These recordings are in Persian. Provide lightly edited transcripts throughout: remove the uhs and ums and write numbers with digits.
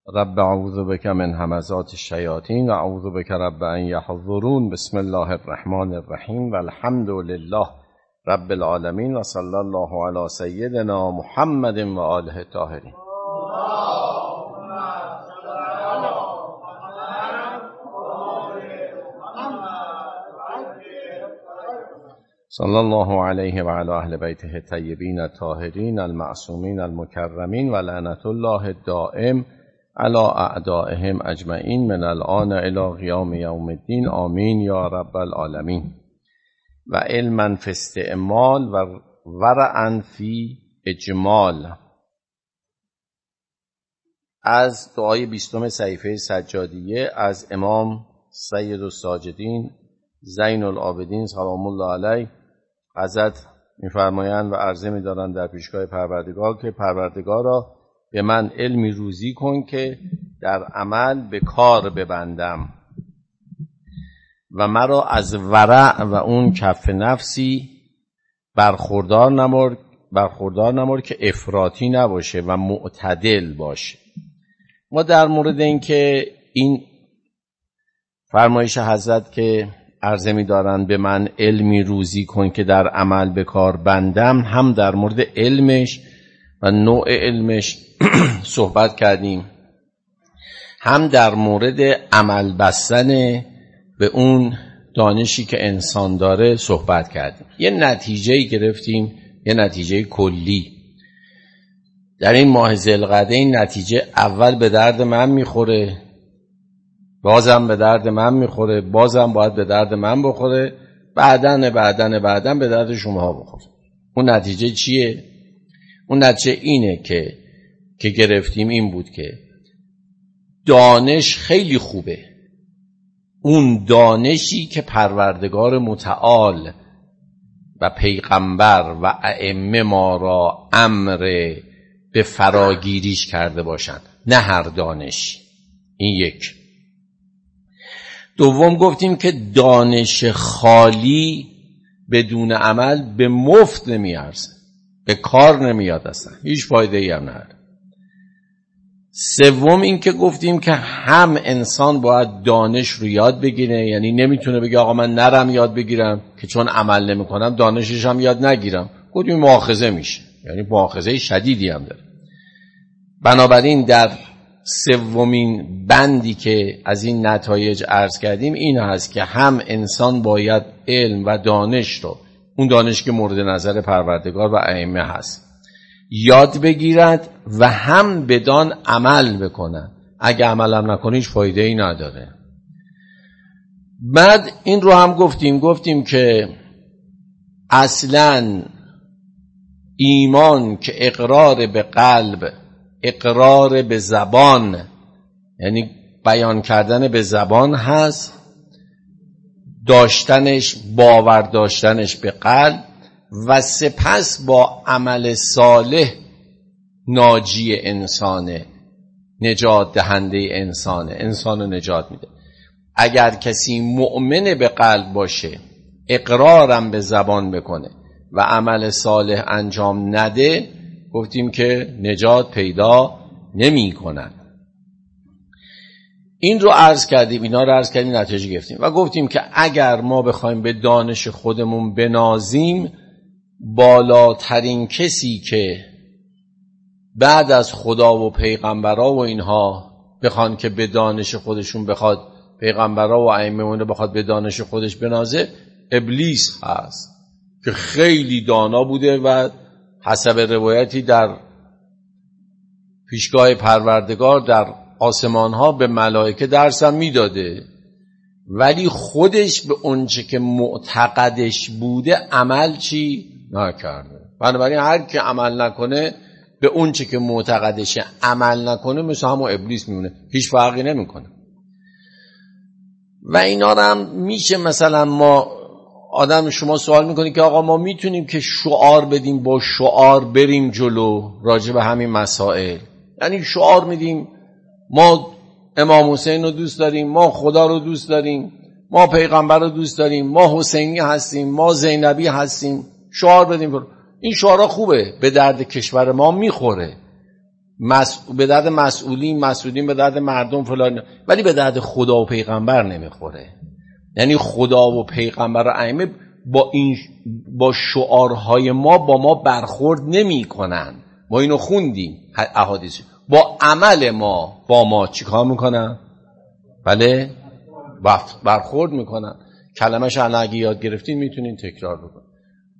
رب اعوذ بک من همزات الشیاطین و اعوذ بک رب ان یحضرون. بسم الله الرحمن الرحیم و الحمد لله رب العالمین و صلی الله علی سیدنا محمد و آله الطاهرین. صلی الله علیه و علی اهل بیته الطیبین الطاهرین المعصومین المکرمین و لعنت الله الدائم علی اعدائهم اجمعین من الآن الی قیام یوم الدین. آمین یا رب العالمین. و علما فی استعمال و ورعا فی اجمال. از دعای 20 صحیفه سجادیه از امام سید الساجدین زین العابدین سلام الله علیه حضرت می‌فرمایند و عرضه می‌دارند در پیشگاه پروردگار که پروردگارا به من علمی روزی کن که در عمل به کار ببندم و مرا از ورع و اون کف نفسی برخوردار نمار که افراطی نباشه و معتدل باشه. ما در مورد این که این فرمایش حضرت که عرضه می دارن به من علمی روزی کن که در عمل به کار بندم، هم در مورد علمش و نوع علمش صحبت کردیم، هم در مورد عمل بستن به اون دانشی که انسان داره صحبت کردیم. یه نتیجه گرفتیم، یه نتیجه کلی در این ماه ذوالقعده. این نتیجه اول به درد من میخوره، بازم به درد من میخوره، بازم باید به درد من بخوره، بعدن به درد شما بخوره. اون نتیجه چیه؟ اون نتیجه اینه که گرفتیم این بود که دانش خیلی خوبه، اون دانشی که پروردگار متعال و پیغمبر و ائمه ما را امر به فراگیریش کرده باشند، نه هر دانش. این یک. دوم گفتیم که دانش خالی بدون عمل به مفت نمیارزه، به کار نمیاد، اصلا هیچ فایده ای هم نداره. سوم این که گفتیم که هم انسان باید دانش رو یاد بگیره، یعنی نمیتونه بگه آقا من نرم یاد بگیرم که چون عمل نمی کنم دانشش هم یاد نگیرم. گفتیم مؤاخذه میشه، یعنی مؤاخذه شدیدی هم داره. بنابراین در سومین بندی که از این نتایج عرض کردیم این هست که هم انسان باید علم و دانش رو، اون دانش که مورد نظر پروردگار و ائمه هست، یاد بگیرد و هم بدان عمل بکنن. اگه عمل هم نکنه هیچ فایده ای نداره. بعد این رو هم گفتیم که اصلاً ایمان که اقرار به قلب، اقرار به زبان، یعنی بیان کردن به زبان هست، داشتنش، باور داشتنش به قلب و سپس با عمل صالح ناجی انسانه، نجات دهنده انسانه، انسانو نجات میده. اگر کسی مؤمن به قلب باشه، اقرارم به زبان بکنه و عمل صالح انجام نده، گفتیم که نجات پیدا نمی کنن. این رو عرض کردیم، اینا رو عرض کردیم، نتیجه گرفتیم و گفتیم که اگر ما بخوایم به دانش خودمون بنازیم، بالاترین کسی که بعد از خدا و پیغمبرا و اینها بخوان که به دانش خودشون بخواد، پیغمبرا و ائمه اون رو بخواد به دانش خودش بنازه، ابلیس هست که خیلی دانا بوده و حسب روایتی در پیشگاه پروردگار در آسمان ها به ملائکه درس هم میداده، ولی خودش به اونچه که معتقدش بوده عمل نکرده. بنابراین هر کی عمل نکنه به اونچه که معتقدشه عمل نکنه، مثل همون ابلیس میمونه، هیچ فرقی نمیکنه. و اینا رو هم میشه مثلا ما آدم، شما سوال میکنی که آقا ما میتونیم که شعار بدیم، با شعار بریم جلو راجع به همین مسائل، یعنی شعار میدیم ما امام حسین رو دوست داریم، ما خدا رو دوست داریم، ما پیغمبر رو دوست داریم، ما حسینی هستیم، ما زینبی هستیم، شعار بدیم. این شعارها خوبه، به درد کشور ما میخوره، به درد مسئولین به درد مردم فلان، ولی به درد خدا و پیغمبر نمیخوره. یعنی خدا و پیغمبر و ائمه با شعارهای ما با ما برخورد نمیکنن. ما اینو خوندیم احادیث. با عمل ما با ما چیکار میکنن؟ بله برخورد میکنن. کلمه‌ش اگه یاد گرفتین میتونین تکرار بکنین.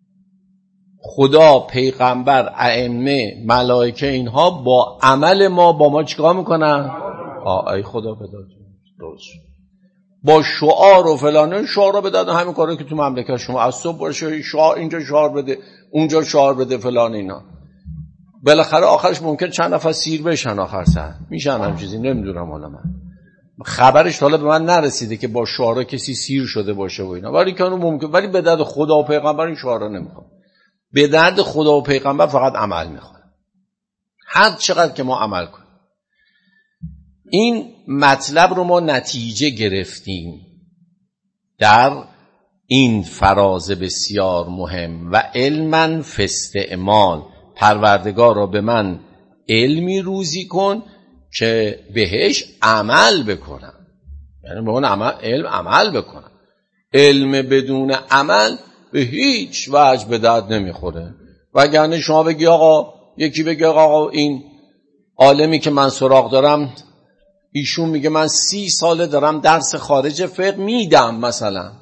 خدا، پیغمبر، ائمه، ملائکه، اینها با عمل ما با ما چیکار میکنن؟ ای خدا بداد درست. با شعار و فلانه شعارا بداد همین کارا که تو مملکت شما از صبح باشه شعار اینجا شعار بده اونجا شعار بده فلان اینا. بالاخره آخرش ممکن چند نفر سیر بشن آخر سر. میشن هم چیزی نمیدونم حالا من. خبرش حالا به من نرسیده که با شعارا کسی سیر شده باشه و اینا. ولی که ممکن، ولی به درد خدا و پیغمبر این شعارا نمیخواد. به درد خدا و پیغمبر فقط عمل میخواد. هر چقدر که ما عمل کنیم. این مطلب رو ما نتیجه گرفتیم در این فراز بسیار مهم. و علما فاستعمال، پروردگار را به من علمی روزی کن که بهش عمل بکنم. یعنی به اون علم عمل بکنم. علم بدون عمل به هیچ وجه به درد نمیخوره. وگرنه شما بگی آقا، یکی بگی آقا این عالمی که من سراغ دارم ایشون میگه من 30 ساله دارم درس خارج فقه میدم، مثلا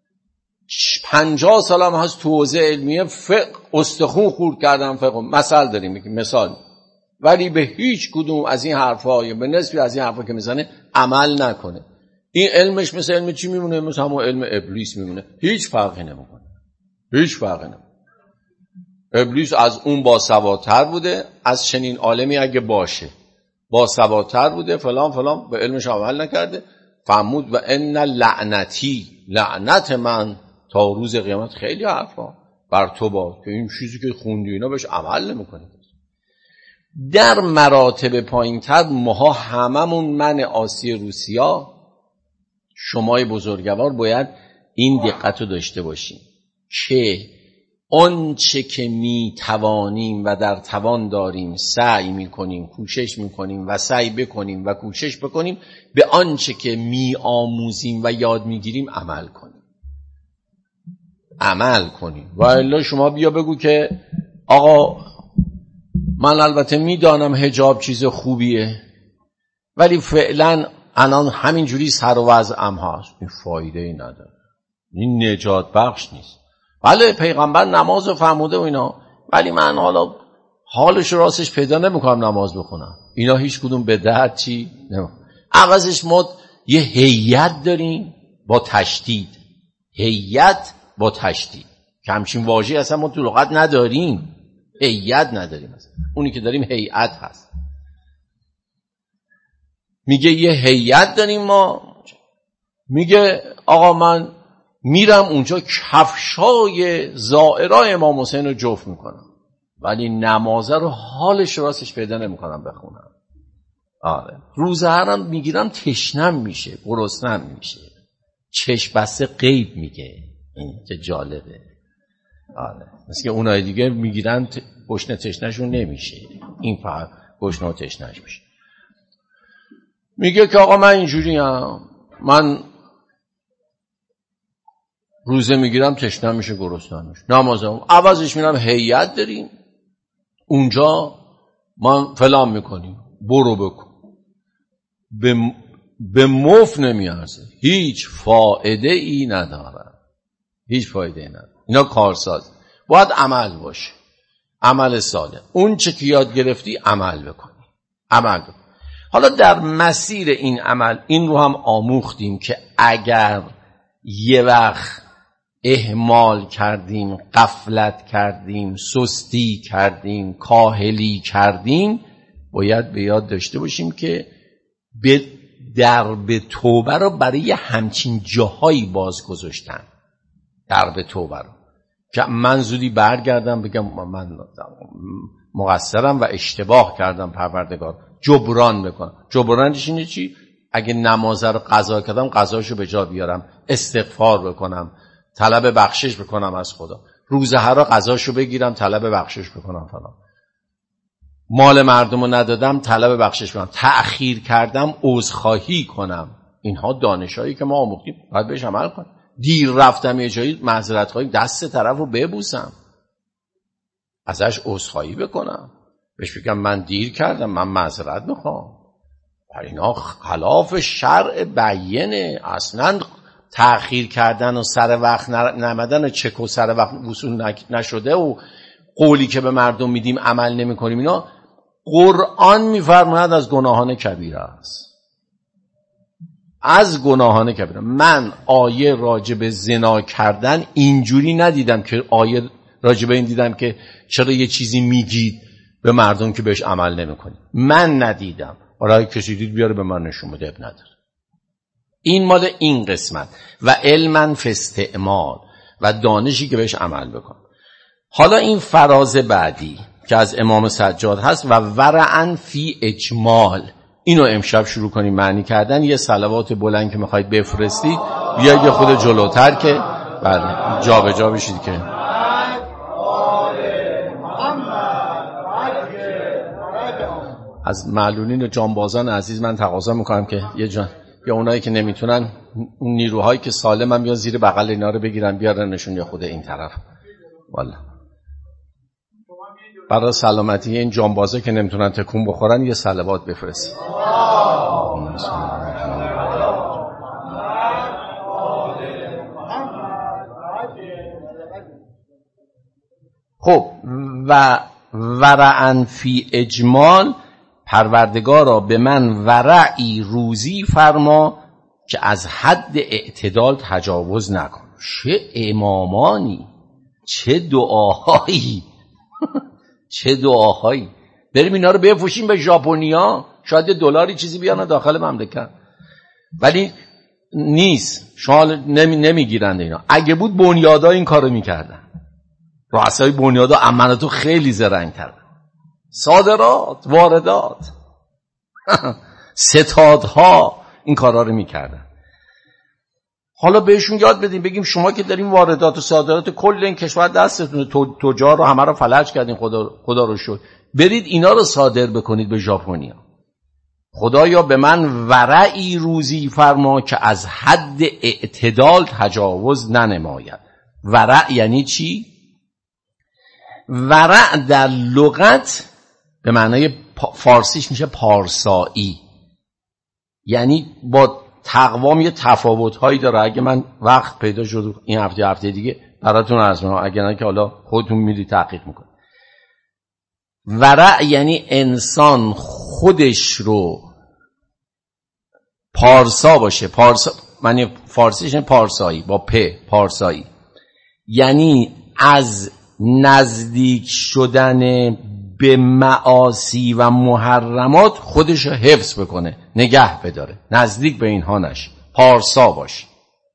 50 سالم هست تو حوزه علمیه فقه استخون خورد کردم فقه، مثال داریم میگیم مثال، ولی به هیچ کدوم از این حرفا یا به نسبی از این حرفا که میزنه عمل نکنه. این علمش مثل علم چی میمونه؟ مثل همون علم ابلیس میمونه. هیچ فرقی نمیکنه. هیچ فرقی نمیکنه. ابلیس از اون باسوادتر بوده، از چنین عالمی اگه باشه باسوادتر بوده، فلان فلان، به علمش عمل نکرده. فرمود و ان لعنتی، لعنت من تا روز قیامت خیلی حرفا بر تو باد که این چیزی که خوندی اینا بهش عمل نمیکنی. در مراتب پایین‌تر ماها هممون، من آسی روسیا، شمای بزرگوار، باید این دقت رو داشته باشیم که آنچه که می توانیم و در توان داریم سعی می کنیم، کوشش می کنیم و سعی بکنیم و کوشش بکنیم به آنچه که می آموزیم و یاد می گیریم عمل کنیم. عمل کنیم. و الا شما بیا بگو که آقا من البته می دانم حجاب چیز خوبیه ولی فعلا الان همینجوری سر و وضعم هست، این فایده ای نداره، این نجات بخش نیست. بله پیغمبر نماز رو فرموده و اینا، ولی من حالا حالش راستش پیدا نمیکنم نماز بخونم. اینا هیچ کدوم به درد چی نمیخوره. عوضش ما یه هیئت داریم با تشدید، هیئت با تشدید، که همچین واژه‌ای اصلا ما تو لغت نداریم. هیئت نداریم، اصلا اونی که داریم هیئت هست. میگه یه هیئت داریم ما، میگه آقا من میرم اونجا کفشای زائرای امام حسین رو جفت میکنم ولی نمازه رو حالش راستش پیدا نمیکنم بخونم. آره روزه هرم میگیرم تشنم میشه، گرسنم میشه. چشم بسته غیب میگه. این که جالبه. آره مثل که اونای دیگه میگیرن گشنه تشنهشون نمیشه، این فقط گشنه و تشنهش میشه. میگه که آقا من اینجوری هم، من روزه میگیرم تشنم میشه گرسنم میشه، نمازم عوضش میرم هیئت داریم اونجا من فلان میکنیم، برو بکن، به مفت نمیارزه، هیچ فایده ای نداره، هیچ فایده ای نداره. اینا کارساز، باید عمل باشه، عمل صالح. اون چه که یاد گرفتی عمل بکنی، عمل بکن. حالا در مسیر این عمل این رو هم آموختیم که اگر یه وقت اهمال کردیم، غفلت کردیم، سستی کردیم، کاهلی کردیم، باید به یاد داشته باشیم که درب توبه رو برای همچین جاهایی باز گذاشتن. درب توبه رو که من زودی برگردم بگم من مقصرم و اشتباه کردم، پروردگار جبران بکنم. جبرانش اینه چی؟ اگه نماز رو قضا کردم قضاشو به جا بیارم، استغفار بکنم، طلب بخشش بکنم از خدا. روزه ها رو قضاشو بگیرم، طلب بخشش بکنم فلان. مال مردم رو ندادم طلب بخشش کنم، تأخیر کردم عذرخواهی کنم. اینها دانشایی که ما آموختیم، باید بهش عمل کنیم. دیر رفتم یه جایی، معذرت خواهی، دست طرف رو ببوسم، ازش عذرخواهی بکنم، بهش بگم من دیر کردم، من معذرت میخوام. اینا خلاف شرع بیینه. اصلا تأخیر کردن و سر وقت نمدن و چک و سر وقت وصول نشده و قولی که به مردم میدیم عمل نمی کنیم، اینا قرآن میفرماید از گناهان کبیره است. از گناهان کبیره. من آیه راجع به زنا کردن اینجوری ندیدم که آیه راجع به این دیدم که چرا یه چیزی میگید به مردم که بهش عمل نمی کنید. من ندیدم. برای کسی دید بیاره به من نشون بده، اب نداره. این مال این قسمت. و علما فی استعمال، و دانشی که بهش عمل بکن. حالا این فراز بعدی که از امام سجاد هست، و ورعا فی اجمال، اینو امشب شروع کنیم معنی کردن. یه صلوات بلند که میخواید بفرستید بیاید یه خود جلوتر که جا به جا بشید که از معلولین و جانبازان عزیز من تقاضا میکنم که یا اونایی که نمیتونن، اون نیروهایی که سالمن بیان زیر بغل اینا رو بگیرن بیارنشون یا خود این طرف. والا برای سلامتی این جانبازا که نمیتونن تکون بخورن یه صلوات بفرستید. خب و ورعن فی اجمال، پروردگارا به من ورعی روزی فرما که از حد اعتدال تجاوز نکن. چه امامانی، چه دعاهایی چه دعاهایی. بریم اینا رو بفروشیم به ژاپنیا، شاید دلاری چیزی بیان داخل مملکت، ولی نیست. شما نمیگیرند اینا. اگه بود بنیادا این کارو میکردن. رؤسای بنیادا امانتو خیلی زرنگ کردن. صادرات، واردات، ستادها این کارا رو میکردن. حالا بهشون یاد بدیم، بگیم شما که دارین واردات و صادرات کل این کشور دستتونه، تجار رو همه رو فلج کردین، خدا رو شکر، برید اینا رو صادر بکنید به ژاپنیا. خدایا به من ورعی روزی فرما که از حد اعتدال تجاوز ننماید. ورع یعنی چی؟ ورع در لغت به معنای فارسیش میشه پارسایی، یعنی با تقوام یه تفاوت‌هایی داره. اگه من وقت پیدا شد این هفته دیگه براتون عرض می‌کنم، اگه نه که حالا خودتون میری تحقیق میکنید. ورع یعنی انسان خودش رو پارسا باشه. پارسا معنی فارسیش پارسایی با پارسایی، یعنی از نزدیک شدن به معاصی و محرمات خودش رو حفظ بکنه، نگه بداره، نزدیک به اینها نشه، پارسا باشه.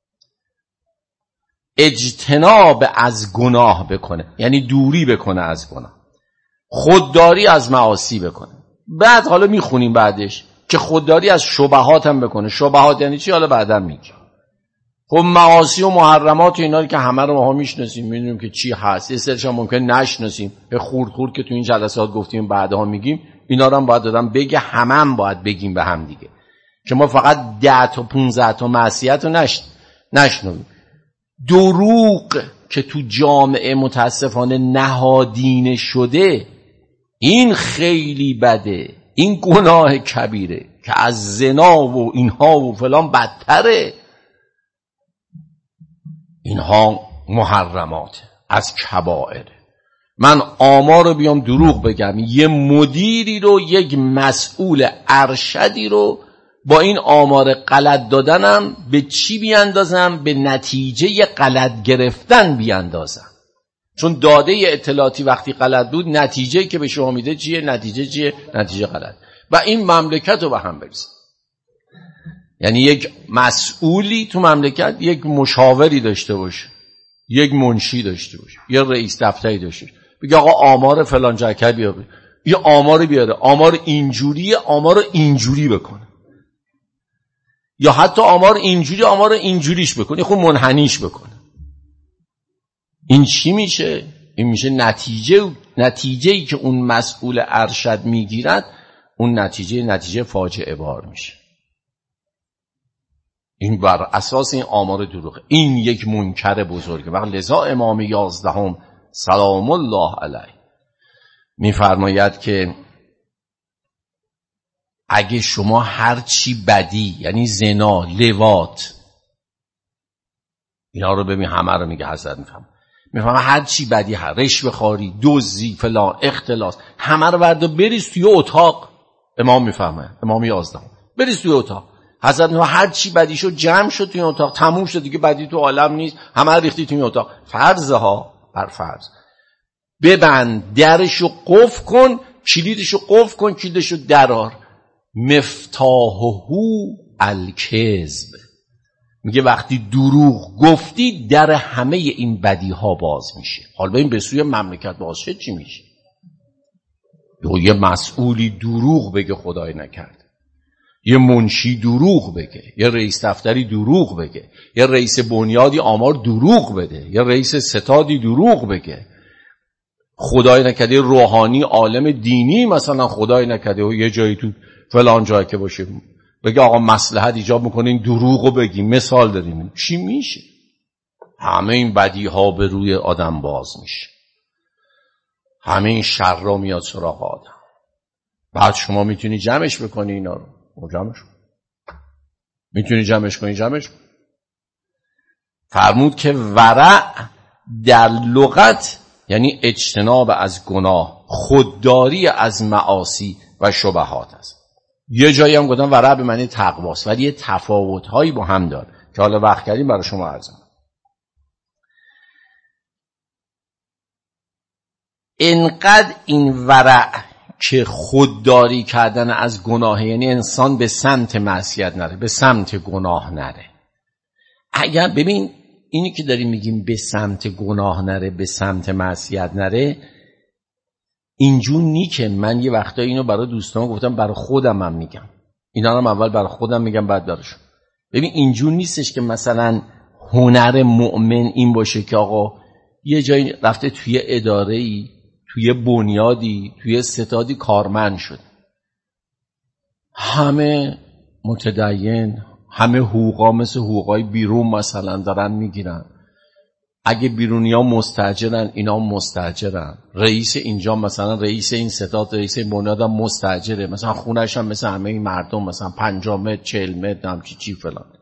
اجتناب از گناه بکنه، یعنی دوری بکنه از گناه، خودداری از معاصی بکنه. بعد حالا میخونیم بعدش که خودداری از شبهات هم بکنه. شبهات یعنی چی؟ حالا بعدا میگم. خب معاصی و محرمات و اینا که همه رو ما میشناسیم، میدونیم که چی هست. یه سرش هم ممکن نشناسیم، به خورد که تو این جلسات گفتیم بعدها میگیم. اینا رو هم باید دادم بگه، هم باید بگیم به هم دیگه، که ما فقط 10 تا 15 تا معصیت رو نشنویم. دروغ که تو جامعه متاسفانه نهادینه شده، این خیلی بده، این گناه کبیره که از زنا و اینها و فلان بدتره. اینها محرمات از کبائر. من آمار رو بیام دروغ بگم، یه مدیری رو، یک مسئول ارشدی رو با این آمار غلط دادنم به چی بیاندازم؟ به نتیجه غلط گرفتن بیاندازم. چون داده اطلاعاتی وقتی غلط بود، نتیجه که به شما میده چیه؟ نتیجه غلط. و این مملکت رو به هم بریزه. یعنی یک مسئولی تو مملکت یک مشاوری داشته باشه، یک منشی داشته باشه، یه رئیس دفتری داشته باشه، بگه آقا آمار فلان جاکه بیاره، یه آمار بیاره، آمار اینجوریه، آمار اینجوری بکنه، یا حتی آمار اینجوریش بکنه، خب منحنیش بکنه. این چی میشه؟ این میشه نتیجه‌ای که اون مسئول ارشد میگیرد، اون نتیجه فاجعه بار میشه. این بر اساس این آمار دروغه. این یک منکر بزرگه. و لذا امام 11 سلام الله علیه میفرماید که اگه شما هر چی بدی، یعنی زنا، لواط، اینا رو ببین، همه رو میگه حضرت میفهم هر چی بدی، رشوه خواری، دزدی، فلان، اختلاس، همه رو بردا بریز توی اتاق. امام میفهمه، امام 11 بریز توی اتاق. حضرت میفهم هر چی بدی شد جمع شد توی اتاق، تموم شد دیگه، بدی تو عالم نیست، همه رو ریختی توی اتاق. فرضها بر فرض، ببند درشو قفل کن، کلیدشو قفل کن، کلیدشو درار. مفتاحه الکذب، میگه وقتی دروغ گفتی در همه این بدی ها باز میشه. حالا این به سوی مملکت باز شد چی میشه؟ یه مسئولی دروغ بگه خدای نکرد، یه منشی دروغ بگه، یه رئیس دفتری دروغ بگه، یه رئیس بنیادی آمار دروغ بده، یه رئیس ستادی دروغ بگه، خدای نکرده روحانی عالم دینی مثلا خدای نکرده و یه جایی تو فلان جایی که باشه بگه آقا مصلحت ایجاب میکنه این دروغو بگیم، مثال داریم، چی میشه؟ همه این بدی ها به روی آدم باز میشه، همه این شر را میاد سراغ آدم. بعد شما میتونی جمعش بکنی اینا رو، جمعش میتونی جمعش کنی، جمعش کن. فرمود که ورع در لغت یعنی اجتناب از گناه، خودداری از معاصی و شبهات است. یه جایی هم گفتم ورع به معنی تقواست، ولی یه تفاوت‌هایی با هم داره که حالا وقت کردیم برای شما عرض کنم. اینقدر این ورع که خودداری کردن از گناه، یعنی انسان به سمت معصیت نره، به سمت گناه نره. اگر ببین اینی که داریم میگیم به سمت گناه نره، به سمت معصیت نره، اینجور نی که من یه وقتا اینو برای دوستان گفتم، برای خودم هم میگم، اینا هم اول برای خودم میگم بعد براشون. ببین اینجور نیستش که مثلا هنر مؤمن این باشه که آقا یه جایی رفته توی اداره‌ای، توی بنیادی، توی ستادی کارمند شد، همه متدین، همه حقوقا مثل حقوقای بیرون مثلا دارن میگیرن، اگه بیرونی ها مستاجرن اینا هم مستاجرن، رئیس اینجا مثلا رئیس این ستاد، رئیس این بنیاد هم مستاجره، مثلا خونش هم مثل همه این مردم مثلا 50 متر 40 متر همچی چی فلان،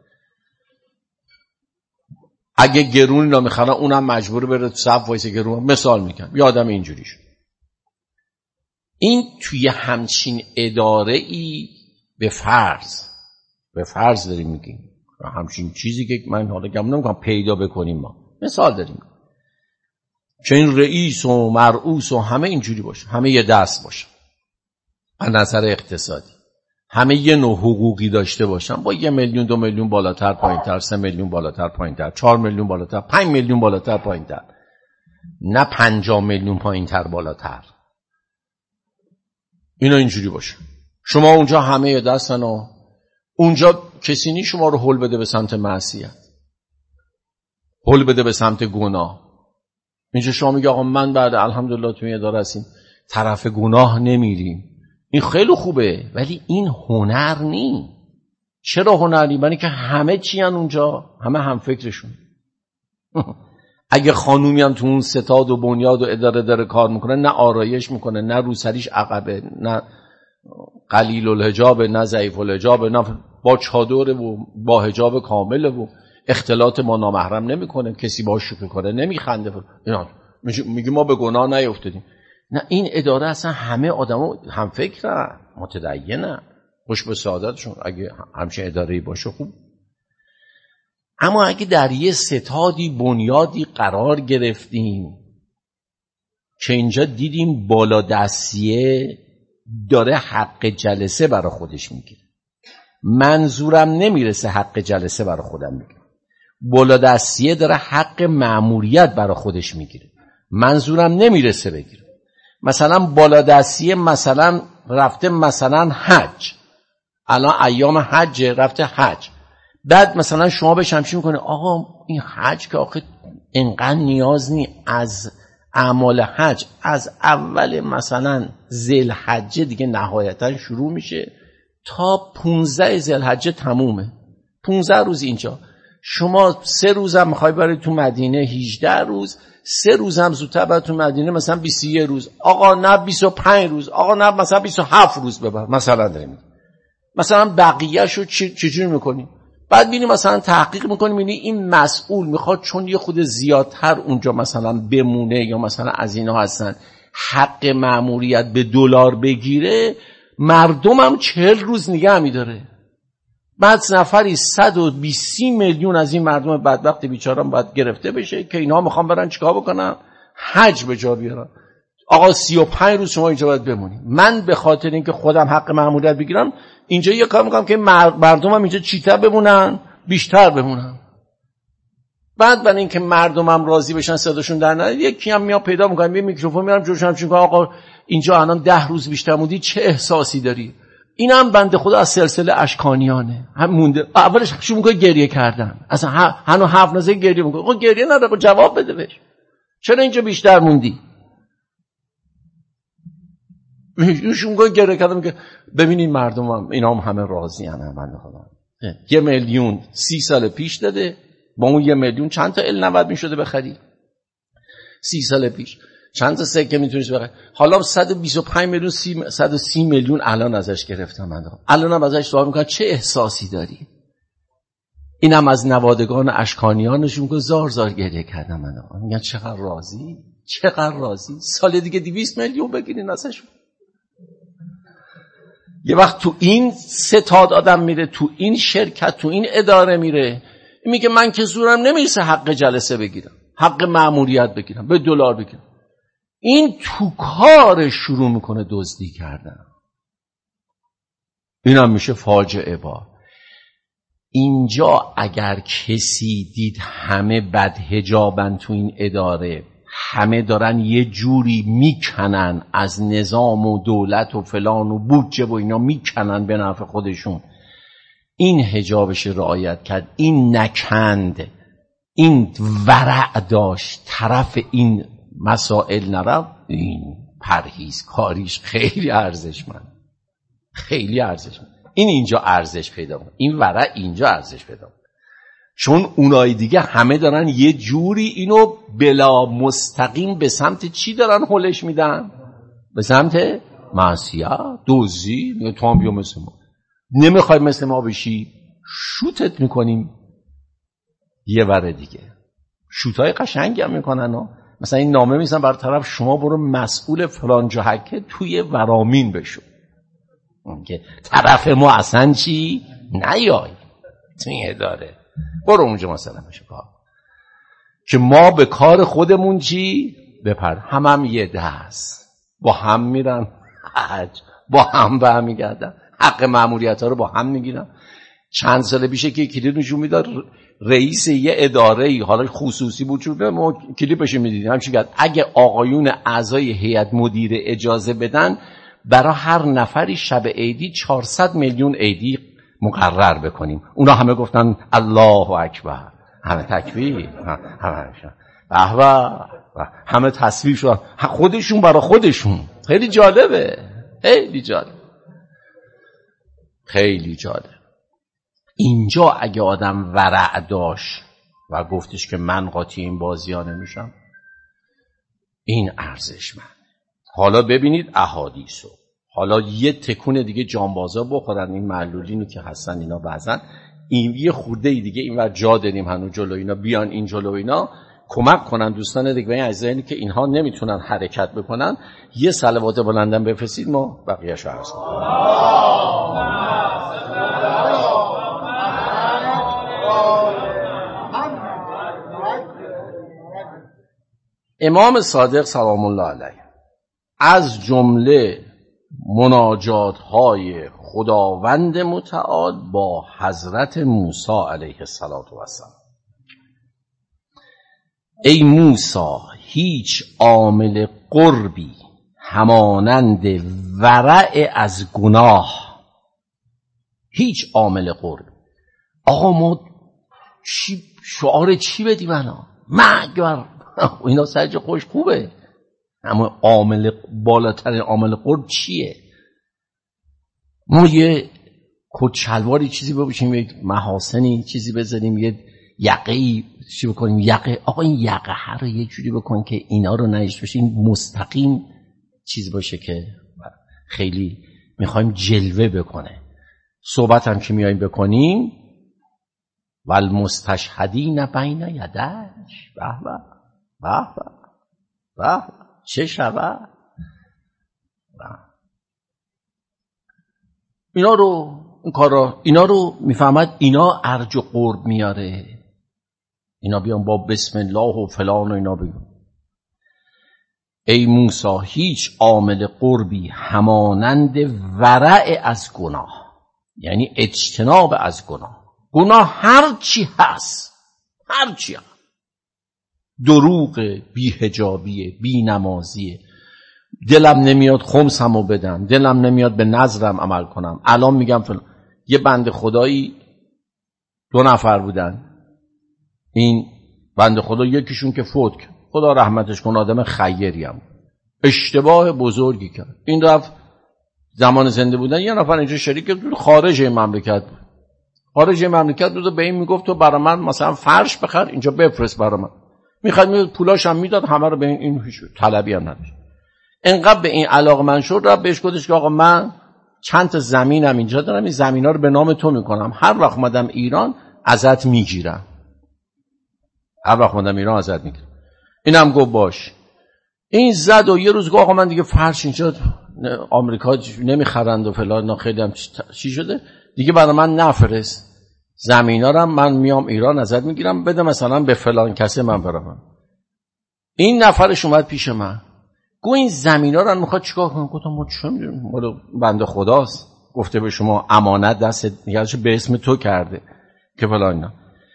اگه گرون اینا میخرن اونم مجبور بره تو صف وایسه گرون، مثال میگم یه آدم اینجوری شد. این توی همچین اداره ای به فرض داریم میگیم، همچین چیزی که من حالا گمون نمیکنم پیدا بکنیم، ما مثال داریم که این رئیس و مرئوس و همه اینجوری باشه، همه یه دست باشه از نظر اقتصادی، همه یه نوع حقوقی داشته باشن، با 1 میلیون 2 میلیون بالاتر پایینتر، 3 میلیون بالاتر پایینتر، 4 میلیون بالاتر، 5 میلیون بالاتر پایینتر، نه 50 میلیون پایینتر بالاتر، اینا اینجوری باشه. شما اونجا همه یه دستن و اونجا کسی نی شما رو هل بده به سمت معصیت، هل بده به سمت گناه. اینجا شما میگه آقا من بعد الحمدلله تو این اداره هستیم طرف گناه نمیریم، این خیلی خوبه، ولی این هنر نی. چرا هنر نی؟ برای که همه چی هن اونجا، همه هم فکرشون. اگه خانومی هم تو اون ستاد و بنیاد و اداره داره کار میکنه، نه آرایش میکنه، نه روسریش عقبه، نه قلیل الحجاب، نه ضعیف الحجاب، نه با چادر و با حجاب کامله و اختلاط ما نامحرم نمیکنه، کسی باهاش شوخی کنه نمیخنده، میگه ما به گناه نیفتادیم. نه، این اداره اصلا همه آدما هم فکرن، متدینن، خوش به سعادتشون، اگه همچین اداره‌ای باشه خوب. اما اگه در یه ستادی بنیادی قرار گرفتیم که اینجا دیدیم بالا دستیه داره حق جلسه برای خودش میگیره، منظورم نمیرسه حق جلسه برای خودم میگیره، بالا دستیه داره حق مأموریت برای خودش میگیره، منظورم نمیرسه بگیره. مثلا بالا دستیه مثلا رفته مثلا حج، الان ایام حج رفته حج، بعد مثلا شما بهش همچین میکنه آقا این حج که آخه انقدر نیاز نی، اعمال حج از اول مثلا ذوالحجه دیگه نهایتا شروع میشه تا 15 ذوالحجه تمومه. 15 روز اینجا. شما 3 روز هم میخوای برید تو مدینه 18 روز، 3 روز هم زودتر برید تو مدینه مثلا 21 روز. آقا نه 25 روز، آقا نه مثلا 27 روز ببر مثلا داریم. مثلا بقیه‌شو چجوری میکنیم؟ بعد ببینیم مثلا تحقیق میکنیم ببینیم این مسئول میخواد چون یه خود زیادتر اونجا مثلا بمونه یا مثلا از اینا هستن حق مأموریت به دلار بگیره، مردم هم 40 روز نگه میداره. بعد نفری 120 میلیون از این مردم بدبخت بیچاره باید گرفته بشه که اینها میخوان برن چیکار بکنن؟ حج به جا بیارن. آقا 35 روز شما اینجا باید بمونید. من به خاطر اینکه خودم حق مأموریت بگیرم اینجا یه کار میکنم که مردم هم اینجا چیتر بمونن، بیشتر بمونن. بعد برای اینکه مردم هم راضی بشن صداشون در نیاد، یکی هم میاد پیدا میکنم یه میکروفون میارم جلوشم چون آقا اینجا الان 10 روز بیشتر موندی چه احساسی داری؟ اینم بنده خدا از سلسله اشکانیانه. هم مونده اولش شروع میکنه گریه کردن. اصلا هنو حرف نزنه گریه میکنه. آقا گریه نداره، جواب بده بهش. چرا اینجا بیشتر موندی؟ ایشون میگه گریه کردم که ببینین مردم هم اینا هم همه راضی ان بنده خدا. 1 میلیون 30 سال پیش داده، با اون 1 میلیون چند تا ال90 میشده بخری؟ 30 سال پیش چند تا سکه میتونیش بخری؟ حالا 125 میلیون 130 میلیون الان ازش گرفتم من. الانم ازش سوال میکنن چه احساسی داری؟ اینم از نوادگان اشکانیانشون که زار زار گریه کردم من. میگن چقدر راضی، چقدر راضی. سال دیگه 200 میلیون بگیرین ازش. یه وقت تو این ستاد آدم میره، تو این شرکت، تو این اداره میره، میگه من که زورم نمیرسه حق جلسه بگیرم، حق مأموریت بگیرم، به دلار بگیرم. این تو کار شروع میکنه دزدی کردن. اینم میشه فاجعه با. اینجا اگر کسی دید همه بدحجابن تو این اداره، همه دارن یه جوری میکنن از نظام و دولت و فلان و بودجه و اینا میکنن به نفع خودشون، این حجابش رعایت کرد، این نکند، این ورع داشت، طرف این مسائل نرفت، این پرهیز کاریش خیلی ارزشمند، خیلی ارزشمند. این اینجا ارزش پیدا کنه، این ورع اینجا ارزش پیدا کنه. چون اونای دیگه همه دارن یه جوری اینو بلا مستقیم به سمت چی دارن هلش میدن؟ به سمت معصیت، دزدی. میگه تو هم بیا مثل ما، نمیخوای مثل ما بشی، شوتت میکنیم. یه ور دیگه شوتای قشنگی هم میکنن ها. مثلا این نامه میزنن بر طرف شما برو مسئول فلان جهکه توی ورامین بشو، که طرف ما اصلا چی نیای توی اداره، برو اونجا مثلا بشه کار، که ما به کار خودمون چی بپر. هم یه دست با هم میرن حج، با هم برمیگردن، حق مأموریت ها رو با هم میگیرن. چند سال پیشه که کلیپ نشون میداد رئیس یه اداره حالا خصوصی بود، چون ما کلیپش میدیدیم همچین کرد اگه آقایون اعضای هیئت مدیره اجازه بدن برای هر نفری شب عیدی 400 میلیون عیدی مقرر بکنیم. اونا همه گفتن الله اکبر، همه تکبیر، همه تصویر شدن خودشون برای خودشون. خیلی جالبه، خیلی جالب، خیلی جالب. اینجا اگه آدم ورع داشت و گفتش که من قاطی این بازی ها نمیشم، این ارزشمند. حالا ببینید احادیثو، حالا یه تکون دیگه جانبازا بخورن این معلولینی که هستن اینا، بعضن این یه خورده دیگه اینور جا داریم هنو جلو اینا، بیان این جلو اینا کمک کنن دوستان دیگه این عزیزانی که اینها نمیتونن حرکت بکنن. یه صلوات بلندن بفرستید ما بقیه‌شو عرض کنیم. امام صادق سلام الله علیه از جمله مناجات‌های خداوند متعال با حضرت موسی علیه السلام، ای موسی هیچ عامل قربی همانند ورع از گناه، هیچ عامل قربی. آقا ما شعار چی بدیم؟ مگر اینا سرج خوش خوبه، اما بالاترین عامل قرب چیه؟ ما یه کت شلواری چیزی بپوشیم، یک محاسنی چیزی بذاریم، یه یقه‌ای چی بکنیم، یقه آقا این یقه رو یه جوری بکن که اینا رو نهیش بشه، این مستقیم چیز باشه که خیلی میخوایم جلوه بکنه. صحبت هم که میاییم بکنیم والمستشهدین بین یدیش، به به به به چه شود. اینا رو این کارا اینا رو میفهمد، اینا ارج و قرب میاره. اینا بیان با بسم الله و فلان و اینا بگن. ای موسی هیچ عامل قربی همانند ورع از گناه، یعنی اجتناب از گناه هر چی هست، هر چی هست، دروغ، بی‌حجابیه، بی‌نمازیه، دلم نمیاد خمسمو بدم، دلم نمیاد به نظرم عمل کنم. الان میگم فلان. یه بنده خدایی 2 نفر بودن، این بنده خدا یکیشون که فوت کرد، خدا رحمتش کنه، آدم خیری هم، اشتباه بزرگی کرد. این رفت زمان زنده بودن یه نفر اینجا شریک بود، خارج مملکت بود، خارج مملکت بود، به این میگفت تو برای من مثلا فرش بخر اینجا بفرست برای من، میخواد پولاش هم میداد، همه رو به این هیچ طلبی هم نداشت. انقدر به این علاقه‌مند شد، رفت بهش گفتش که آقا من چند تا زمینم اینجا دارم، این زمینا رو به نام تو میکنم، هر وقت اومدم ایران ازت میگیرم، هر وقت اومدم ایران ازت میگیرم. اینم گفت باش. این زد و یه روز گفت آقا من دیگه فرش اینجا آمریکا نمیخرند و فلان، خیلی هم چی شده دیگه، برای من نفرست، زمینا رو من میام ایران ازت میگیرم، بده مثلا به فلان کسی من برام. این نفرش اومد پیش من، گو این زمینا رو میخواد چیکار کنه؟ گفتم ما چه میدونیم، مال بنده خداست، گفته به شما امانت دست نگهش به اسم تو کرده که فلان اینا.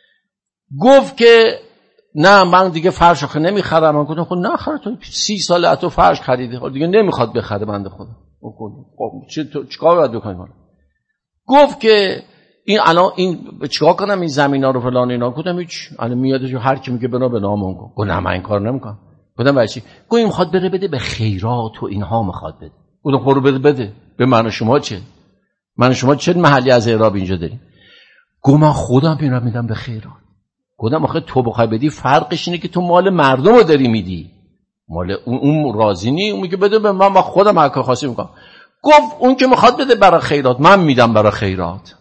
گفت که نه من دیگه فرش آخه نمیخرم. من گفتم خب نخره، تو 30 سال تو فرش خریدی، خب دیگه نمیخواد بخره بنده خدا. خب چیکار باید بکنیم؟ گفت که این الان این چیکار کنم این زمینا رو فلان اینا؟ گفتم هیچ، الان میادش هر کی میگه بنا به نام اون کن. گفت نه من این کار نمیکنم. گفتم برای چی؟ گفت این میخواد بده به خیرات و اینها میخواد بده. گفتم خب بده به من و شما چه؟ من و شما چه محلی از اعراب اینجا داریم؟ گفت من خودم میدم به خیرات. گفتم آخه تو بخوای بدی فرقش اینه که تو مال مردم رو داری میدی، مال اون راضی نی، اون میگه بده به من خودم هر کار خاصی میکنم. گفت اون که میخواد بده برای خیرات، من میدم برای خیرات.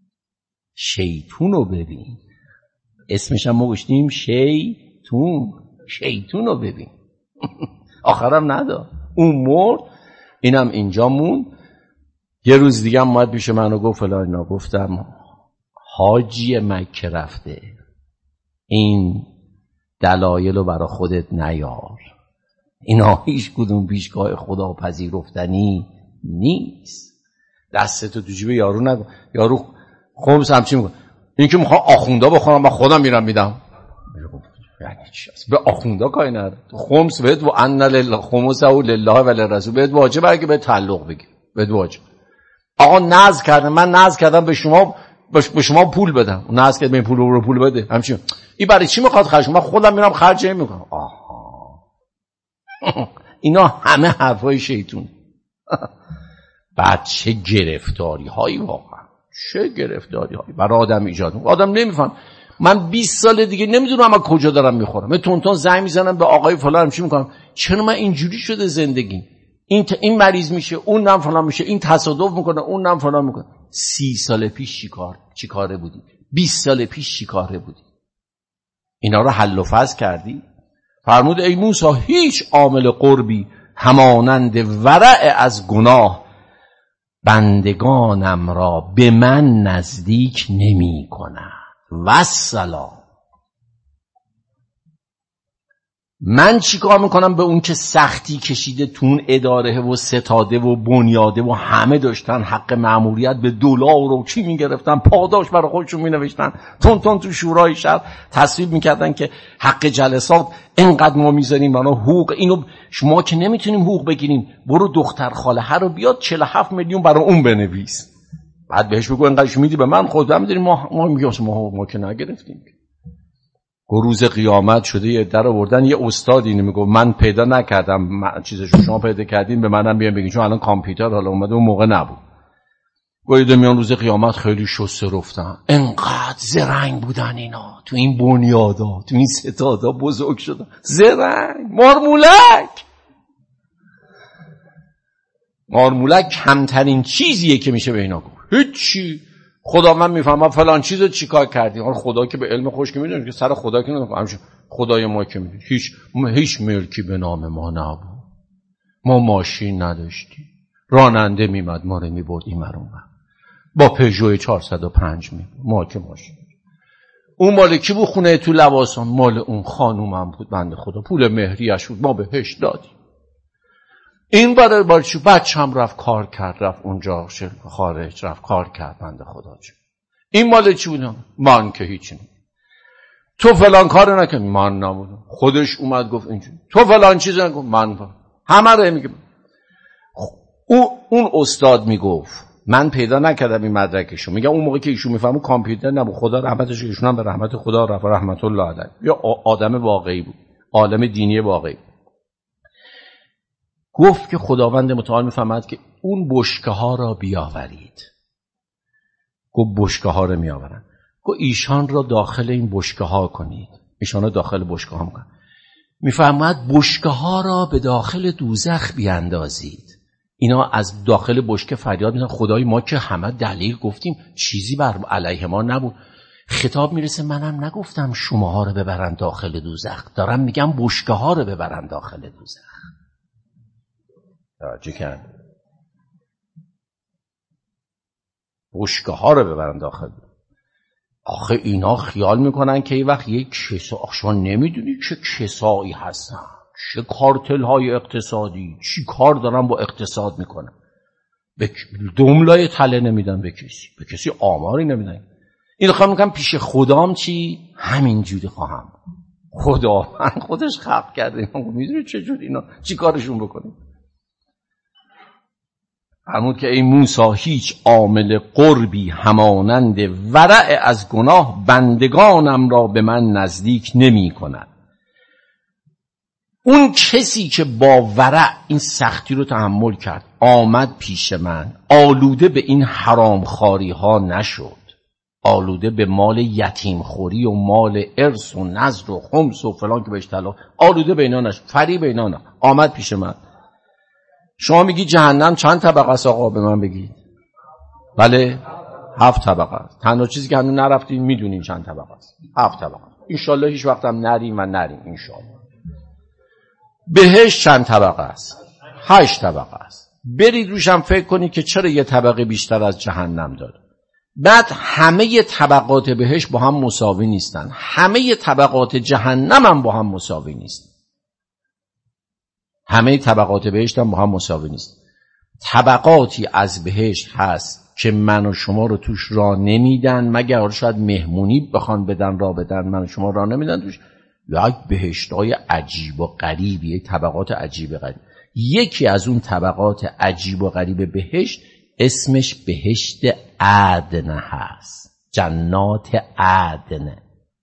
شیطون رو ببین، اسمش هم ما گوشتیم شیطون رو ببین. آخرم نداد، اون مرد، اینم اینجا مون. یه روز دیگه هم اومد پیش من و گفت فلان اینا. گفتم حاجی مکه رفته، این دلایل رو برای خودت نیار، اینا هیچ کدوم پیشگاه خدا پذیرفتنی نیست. دستتو تو جیب یارو نگو، یارو خمس همچی میگه، این که میخوام آخوندا بخورم من خودم میرم میدم. یعنی چی؟ به آخوندا کاری نداره. خمس بهت و ان لله خمسه لله و للرسول بهت واجبه، اگه به تعلق بگیر بهت واجب. آقا نذر کردم، من نذر کردم به شما پول بدم، نذر کردم این پول بده، همچین این برای چی میخواد خرج کنم؟ من خودم میرم خرج میکنم. آها اینا همه حرفای شیطون. بعد چه گرفتاری هایی، واقعا چه گرفتاری هایی برای آدم ایجاد میکنه. آدم نمیفهم. من 20 سال دیگه نمیدونم من کجا دارم میخورم، من تونتون زنگ میزنم به آقای فلان، چی میکنم، چرا من اینجوری شده زندگی، این مریض میشه، اون نم فلان میشه، این تصادف میکنه، اون نم فلان میکنه. 30 سال پیش چی کاره بودی؟ 20 سال پیش چی کاره بودی؟ اینا رو حل و فصل کردی؟ فرمود ای موسی هیچ عامل قربی همانند ورع از گناه بندگانم را به من نزدیک نمی کند. والسلام. من چی کار میکنم به اون که سختی کشیده، تون اداره و ستاده و بنیاده و همه داشتن حق مأموریت به دلار و چی میگرفتن، پاداش برای خودشون مینوشتن، تون تو شورای شهر تصویب میکردن که حق جلسات اینقدر ما میذاریم، منو حقوق اینو شما که نمیتونیم حقوق بگیریم، برو دختر خاله هر رو بیاد 47 میلیون برای اون بنویس، بعد بهش بگو اینقدرش میدی به من، خودم میدونیم ما میگیم ما که نگرفتیم. روز قیامت شده یه در آوردن، یه استاد اینو میگه من پیدا نکردم چیزشو شما پیدا کردین، به منم بیان بگین، چون الان کامپیوتر حالا اومده اون موقع نبود. گویده میان روز قیامت خیلی شسته رفتن، انقدر زرنگ بودن اینا، تو این بنیادا تو این ستادا بزرگ شدن، زرنگ. مارمولک کمترین چیزیه که میشه به اینا گفت. هیچی. خدا من میفهمم فلان چیزو چیکار کردی، حالا خدا که به علم خوش که میدونه که سر خدا که نمیدونه، همش خدای ما که میدونه. هیچ ملکی به نام ما نبود، ما ماشین نداشتیم، راننده میمد ما رو میبرد این مرون با پژو 405 میبرد، ما که ماشین. اون مال کی بود؟ خونه تو لواسان مال اون خانومم بود، بنده خدا پول مهریش بود، ما بهش دادیم. این برای چی؟ بچه‌م رفت کار کرد، رفت اونجا خارج رفت کار کرد، بنده خدا چی. این مال چی بود؟ من که هیچی نمی. تو فلان کار نکن، من نبودم. خودش اومد گفت اینجوری. تو فلان چیز نکن، من همه رو میگم. اون استاد میگفت من پیدا نکردم این مدرکشو. میگم اون موقع که ایشون میفهمه کامپیوتر نبود، خدا رحمتش، ایشون هم به رحمت خدا رفت، رحمت الله علیه. یا آدم واقعی بود، عالم دینی واقعی. گفت که خداوند متعال میفهمد که اون بشکه ها را بیاورید. گفت بشکه ها را میآورن. گفت ایشان را داخل این بشکه ها کنید. ایشان را داخل بشکه ها میکنن. میفهمد بشکه ها را به داخل دوزخ بیاندازید. اینا از داخل بشکه فریاد میزنن خدای ما که همه دلیل گفتیم، چیزی بر علیه ما نبود. خطاب میرسه منم نگفتم شماها رو ببرن داخل دوزخ، دارم میگم بشکه ها رو ببرن داخل دوزخ. توجه کن، بشکه ها رو ببرن داخل. آخه اینا خیال میکنن که یه وقت یک کسا، شما نمیدونی چه کسایی هستن، چه کارتل های اقتصادی، چی کار دارن با اقتصاد میکنن. به دملای تله نمیدن به کسی آماری نمیدن. این خواهم میکنم پیش خدام چی؟ همین جوری خواهم. خدا من خودش خلق کرده، میدونی چه جوری اینا چی کارشون بکنیم. فرمود که ای موسی هیچ عامل قربی همانند ورع از گناه بندگانم را به من نزدیک نمی کند. اون کسی که با ورع این سختی رو تحمل کرد آمد پیش من، آلوده به این حرام خاری ها نشد، آلوده به مال یتیم خوری و مال ارث و نذر و خمس و فلان که بهش طلا، آلوده به اینا نشد، فریب اینا نه، آمد پیش من. شما میگی جهنم چند طبقه است آقا؟ به من بگید. بله 7 طبقه است. تنها چیزی که هنوز نرفتین میدونین چند طبقه است. 7 طبقه. انشالله هیچ وقت هم نریم و نریم انشالله. بهشت چند طبقه است؟ 8 طبقه است. برید روشم فکر کنید که چرا یه طبقه بیشتر از جهنم داره. بعد همه طبقات بهشت با هم مساوی نیستن، همه طبقات جهنم هم با هم مساوی نیستن. همه طبقات بهشت هم با هم مساوی نیست. طبقاتی از بهشت هست که من و شما رو توش راه نمیدن، مگر شاید مهمونی بخوان بدن راه بدن، من و شما راه نمیدن توش. یک بهشتای عجیب و غریبی، طبقات عجیب و غریب. یکی از اون طبقات عجیب و غریب بهشت اسمش بهشت عدن هست، جنات عدن.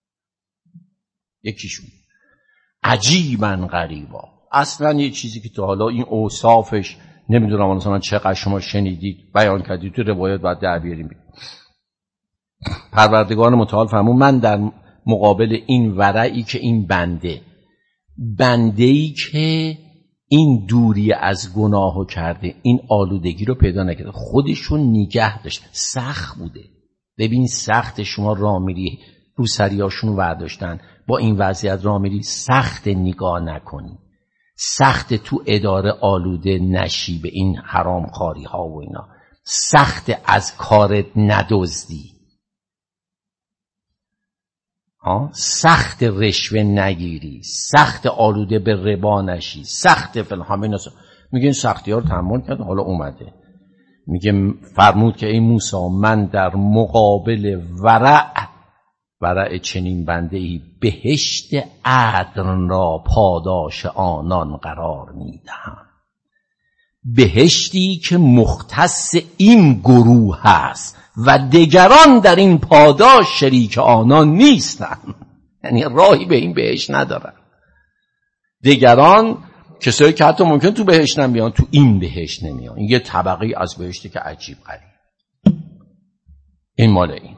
یکیشون عجیبا غریبا، اصلا یه چیزی که تا حالا این اوصافش نمیدونم مثلا چقدر شما شنیدید بیان کردید تو روایت باید در بیاریم. پروردگار متعال فرمود من در مقابل این ورعی که این بنده‌ای که این دوری از گناهو کرده، این آلودگی رو پیدا نکرده، خودشون نگه داشت، سخت بوده. ببین سخت، شما راه میری رو سریاشون ورداشتن، با این وضعیت راه میری، سخت نگاه نکنی، سخت تو اداره آلوده نشی به این حرام خاری ها و اینا، سخت از کارت ندزدی، سخت رشوه نگیری، سخت آلوده به ربا نشی، سخت فلان. همه ناس میگه این سختی ها رو تحمل کرد، حالا اومده میگه فرمود که ای موسی من در مقابل ورع چنین بنده‌ای بهشت عدن را پاداش آنان قرار میدهم. بهشتی که مختص این گروه هست و دیگران در این پاداش شریک آنان نیستند. یعنی راهی به این بهشت ندارن. دیگران کسایی که حتی ممکن تو بهشت نمیان، تو این بهشت نمیان. این یه طبقه از بهشتی که عجیب غریب. این مال این.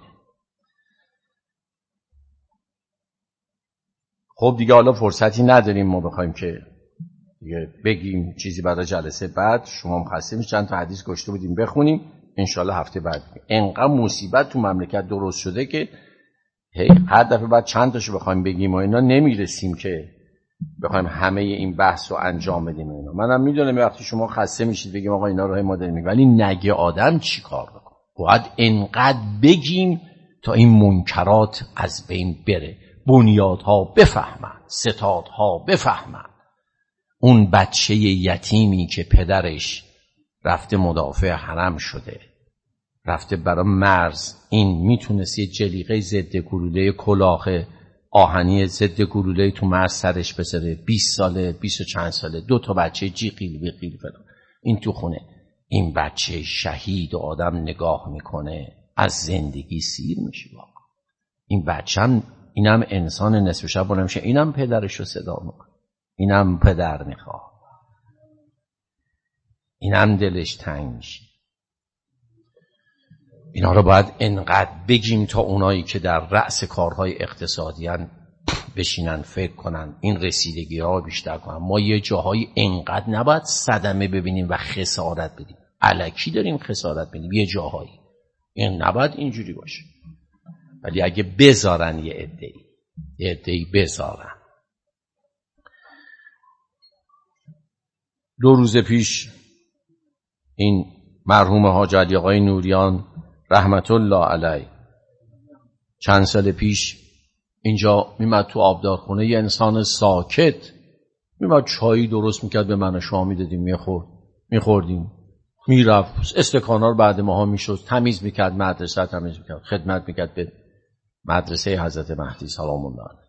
خب دیگه حالا فرصتی نداریم ما بخوایم که دیگه بگیم چیزی برای جلسه بعد. شما خسته میشید، چند تا حدیث گشته بودیم بخونیم، انشالله هفته بعد. انقدر مصیبت تو مملکت درست شده که هر دفعه بعد چند تاشو بخوایم بگیم و اینا نمیرسیم که بخوایم همه این بحث رو انجام بدیم و اینا. منم میدونم وقتی شما خسته میشید بگیم آقا اینا رو ما داریم میگیم، ولی نگه آدم چی کار بکنه؟ باید انقدر بگیم تا این منکرات از بین بره، بنیادها بفهمن، ستادها بفهمن. اون بچه یتیمی که پدرش رفته مدافع حرم شده، رفته برای مرز، این میتونست یه جلیقه ضد گلوله کلاه آهنی ضد گلوله تو مرز سرش بذاره، 20 ساله 20 و چند ساله، 2 تا بچه جیغیل بقیل فلان، این تو خونه. این بچه شهید و آدم نگاه میکنه از زندگی سیر میشه. واقعا این بچه هم، اینم انسان نصف شب بلند میشه، اینم پدرش رو صدا میکنه، اینم پدر میخواد، اینم دلش تنگ میشه. اینا رو باید انقدر بگیم تا اونایی که در رأس کارهای اقتصادیان بشینن فکر کنن، این رسیدگی ها بیشتر کنن. ما یه جاهایی انقدر نباید صدمه ببینیم و خسارت بدیم، الکی داریم خسارت بدیم یه جاهایی، این نباید اینجوری باشه. ولی اگه بذارن یه عده‌ای بذارن. 2 روز پیش این مرحوم حاج علی آقای نوریان رحمت الله علیه چند سال پیش اینجا میمد تو آبدارخونه، یه انسان ساکت میمد چایی درست میکرد، به من و شما میدادیم، میخوردیم، میرفت استکانا رو بعد ماها میشد، تمیز میکرد، مدرسه تمیز میکرد، خدمت میکرد به مدرسه حضرت مهدی سلام الله علیه.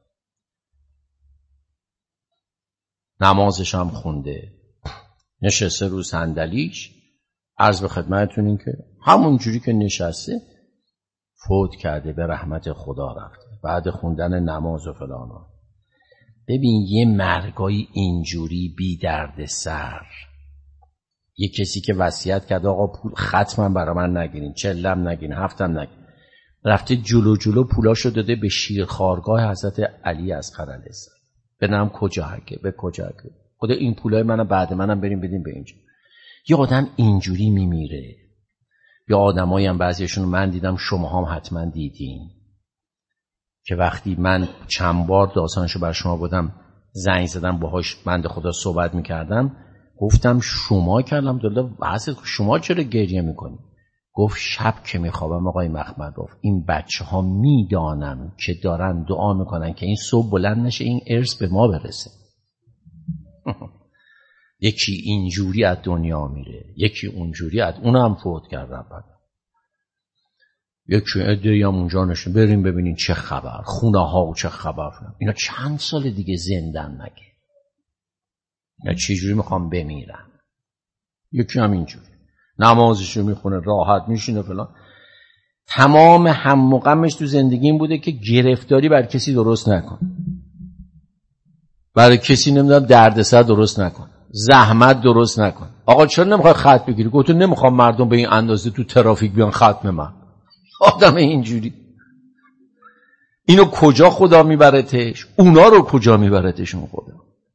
نمازش هم خونده، نشسته رو صندلیش. عرض به خدمتتون این که همون جوری که نشسته فوت کرده، به رحمت خدا رفته بعد خوندن نماز و فلانا. ببین یه مرگای اینجوری بی درد سر، یه کسی که وصیت کرده آقا پول ختمم برای من نگیرین، چلم نگیرین، هفتم نگیرین، رفته جلو پولاشو داده به شیرخوارگاه حضرت علی اصغر علیه السلام. بنام کجا هکه به کجا هکه، خدا این پولای منو بعد منم بریم بدیم به اینجا. یه آدم اینجوری میمیره. یا آدمایی هم بعضیشون من دیدم، شما هم حتما دیدین، که وقتی من چند بار داستانشو بر شما بودم، زنگ زدم باهاش بنده خدا صحبت میکردم، گفتم شما کلم دلله واسه شما چرا گریه میکنی؟ گفت شب که میخوابم آقای مخمد گفت این بچه ها میدانم که دارن دعا میکنن که این صبح بلند نشه این ارث به ما برسه. یکی اینجوری از دنیا میره، یکی اونجوری از اونم فوت کرد رب. یکی عده‌ای هم اونجا نشون، بریم ببینین چه خبر، خونه ها و چه خبر. اینا چند سال دیگه زندن مگه؟ اینا چجوری میخوام بمیرن؟ یکی هم اینجوری نمازشو میخونه، راحت میشینه فلان. تمام هم و غمش تو زندگی این بوده که گرفتاری بر کسی درست نکن، برای کسی نمیدونم دردسر درست نکن، زحمت درست نکن. آقا چرا نمیخوای خط بگیری؟ گفتم نمیخوام مردم به این اندازه تو ترافیک بیان خط من. آدم اینجوری، اینو کجا خدا میبرتش؟ اونا رو کجا میبرتشون خدا؟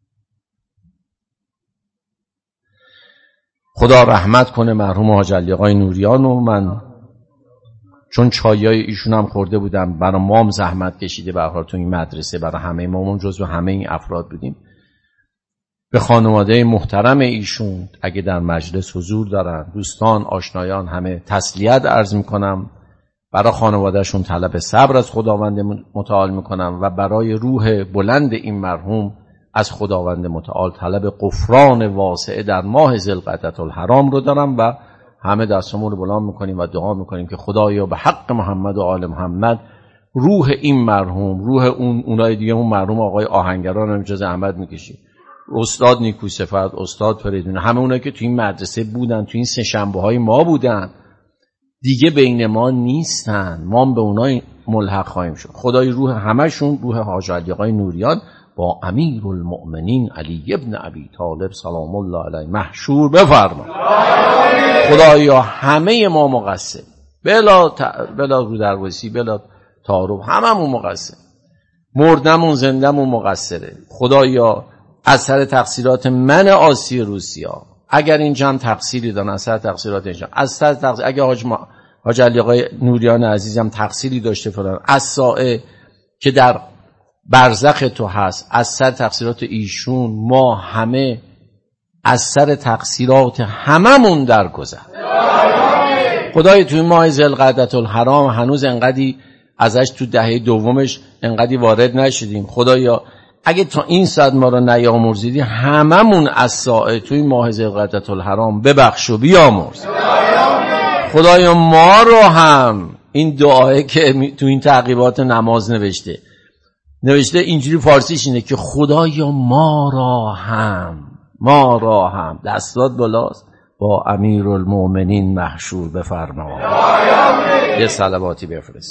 خدا رحمت کنه مرحوم حاج علی آقای نوریان. و من چون چایای ایشون هم خورده بودم، برای مام زحمت کشیده به هر حال تو این مدرسه، برای همه مامون جزو همه این افراد بودیم. به خانواده محترم ایشون اگه در مجلس حضور دارن، دوستان آشنایان، همه تسلیت عرض میکنم. برای خانوادهشون طلب صبر از خداوند متعال میکنم و برای روح بلند این مرحوم از خداوند متعال طلب غفران واسعه در ماه ذوالقعدة الحرام رو دارم و همه دستمون رو بلند میکنیم و دعا میکنیم که خدایا به حق محمد و آل محمد روح این مرحوم، روح اونای دیگه، اون مرحوم آقای آهنگران هم اجازه احمد میکشی، استاد نیکو صفت، استاد فریدون، همه اونایی که تو این مدرسه بودن، تو این سه شنبه های ما بودن، دیگه بین ما نیستن. ما به اونای ملحق خواهیم شد. خدای روح همشون، روح حاج علی آقای نوریان با امیرالمؤمنین علی ابن ابی طالب سلام الله علیه محشور بفرما. خدایا همه ما مقصر، بلا رو دروسی، بلا تعارف، هممون مقصر، مردمون زندمون مقصره. خدایا از سر تقصیرات من آسی روسیا، اگر این جمع تقصیری دارن از سر تقصیرات اینجا، از سر تقصیر اگر حاج علی آقای نوریان عزیزم تقصیری داشته فلان، از سائه که در برزخ تو هست، از سر تقصیرات ایشون ما همه از سر تقصیرات هممون درگذر. خدای توی ماه ذوالقعدة الحرام هنوز انقدی ازش تو دهه دومش انقدی وارد نشدیم. خدایا اگه تا این ساعت ما رو نیامرزیدی، هممون از ساعه توی ماه ذوالقعدة الحرام ببخش و بیامرز. خدایا ما رو هم این دعایی که تو این تعقیبات نماز نوشته اینجوری فارسیش اینه که خدایا ما را هم دستات بلاست با امیرالمؤمنین محشور بفرما. یه صلواتی بفرست.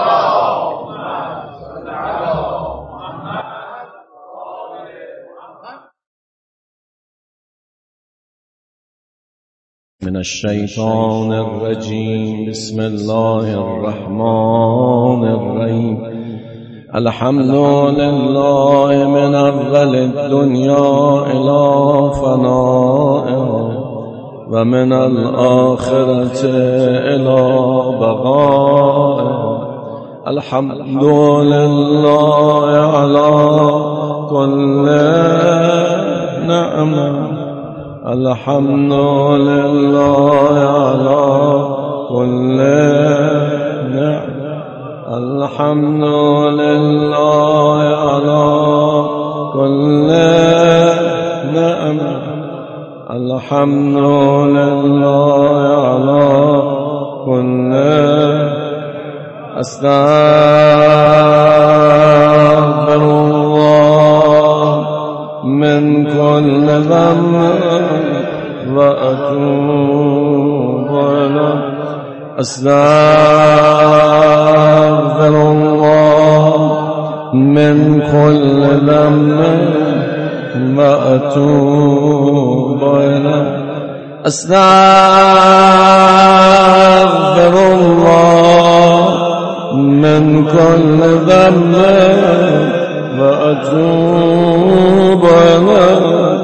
من الشیطان الرجیم بسم الله الرحمن الرحیم الحمد لله من اول الدنیا الى فنائها و من الآخرة الى بقائها الحمد لله على كل نعمة الحمد لله على كل نعمة الحمد لله على كل نعمة الحمد لله على كل أستغفر الله من كل ذنب وأتوب إليه أستغفر الله من كل ذنب وأتوب إليه أستغفر الله من كل ذنب وأتوب إليه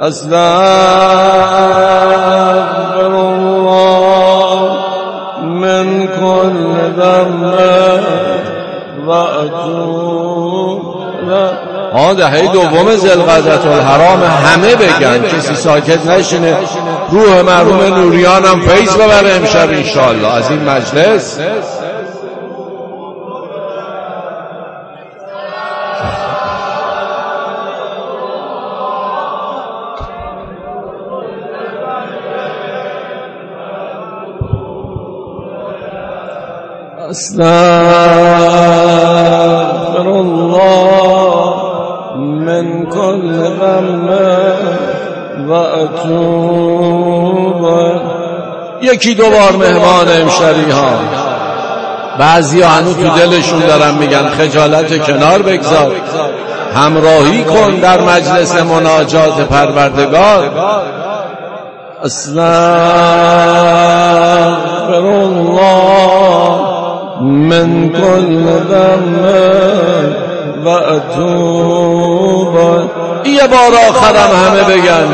أستغفر الله من كل ذنب وأتوب إليه. دهه دوم ذوالقعدة الحرام همه بگن، کسی ساکت نشینه. روح مرحوم نوریان هم فیض ببره امشب انشاءالله از این مجلس. أستغفر الله من كل ذنب وأتوب. یکی دو بار مهمان امشبی ها، بعضی ها هنوز تو دلشون دارن میگن خجالت کنار بگذار، همراهی کن در مجلس مناجات پروردگار. أستغفر الله من كل ذنب وأتوب. یه بار آخرم همه بگن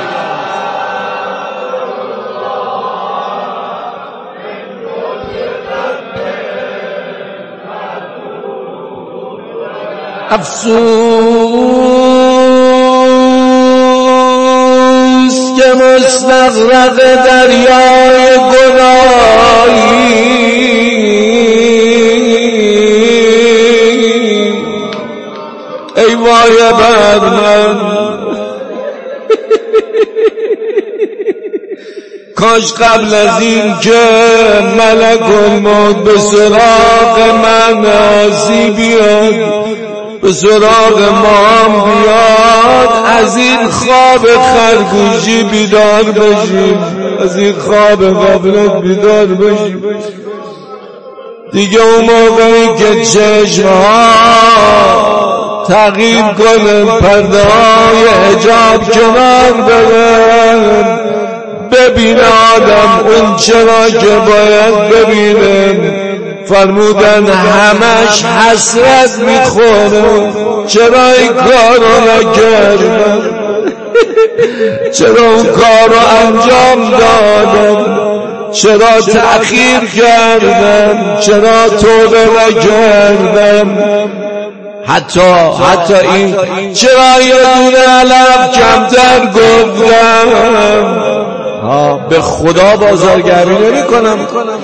افسوس که مستغرق دریای گناهی ای وای بر من، کاش قبل از این که ملک الموت به سراغ من آسی بیاد، به سراغ ما بیاد، از این خواب خرگوشی بیدار بشیم، از این خواب غفلت بیدار بشیم. دیگه اون موقعی که چشمها تغییر کنه، پرده های حجاب کنار برن، ببینه آدم اون چرا که باید ببینه. فرمودن همش حسرت میخوره، چرا این کارو نکردم، چرا اون کارو انجام دادم، چرا تأخیر کردم، چرا توبه نکردم. حتی این چرا یه دونه علف کمتر گفتم. به خدا بازارگرمی نمی کنم،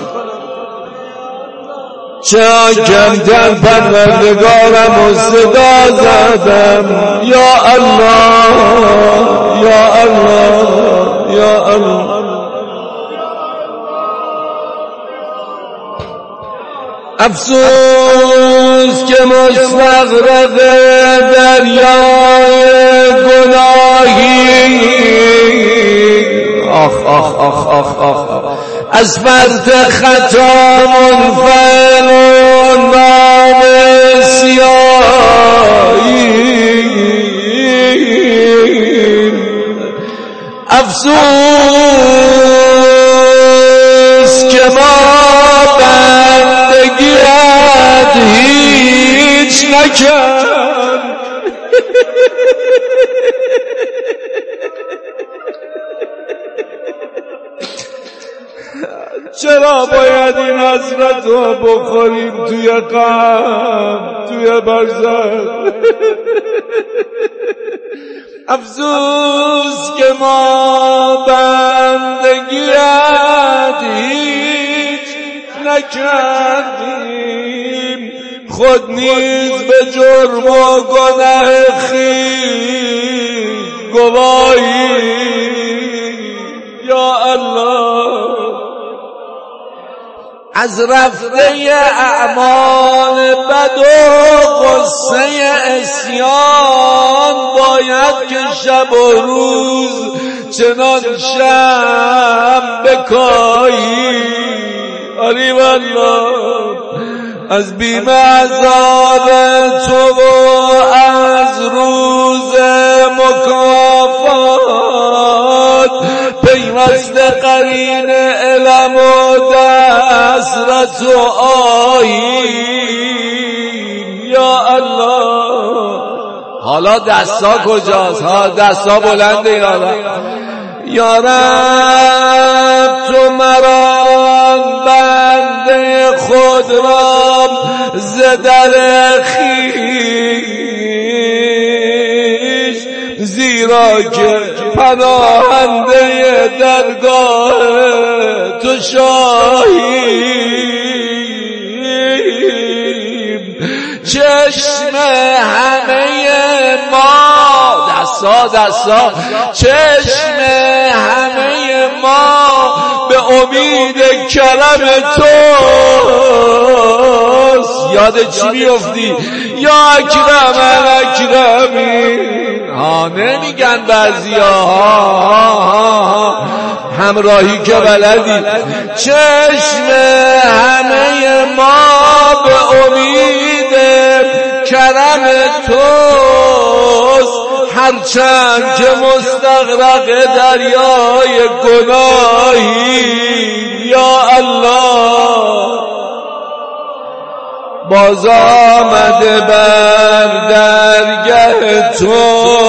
چرا کمتر پروردگارم و صدا زدم. یا الله یا الله یا الله. افسوس که مستغرق دریای گناهی، آخ آخ آخ آخ آخ، از فرط خطا منفعل و نامسیایی. افسوس که ما بندگیت هیچ نکرد. چرا باید این حسرت رو بخوریم توی غم، توی برزخ؟ افسوس که ما بندگیت هیچ نکردیم، خود نیز به جرم و گناه خویش گواهی. یا الله، از رفته اعمال بد و غصه عصیان باید که شب و روز چنان شب بکایی. آری والله، از بیم عذاب تو و از روز مکافات پیوست قرین علم و دسترس و آیین. یا الله، حالا دستا کجاست؟ دستا بلنده. یا رب، تو مرا بنده خود را ز در خویش، زیرا که پناهنده درگاه تو شاهیم. چشم همه ما، دستا چشم همه ما به امید کرم توست. یاد چی میفتی؟ یا اکرم الاکرمین. نمیگن بعضی‌ها همراهی که بلدی. چشم همه ما به امید کرم توست، هرچند که مستغرق دریای گناهی. یا الله، باز آمده بر درگه تو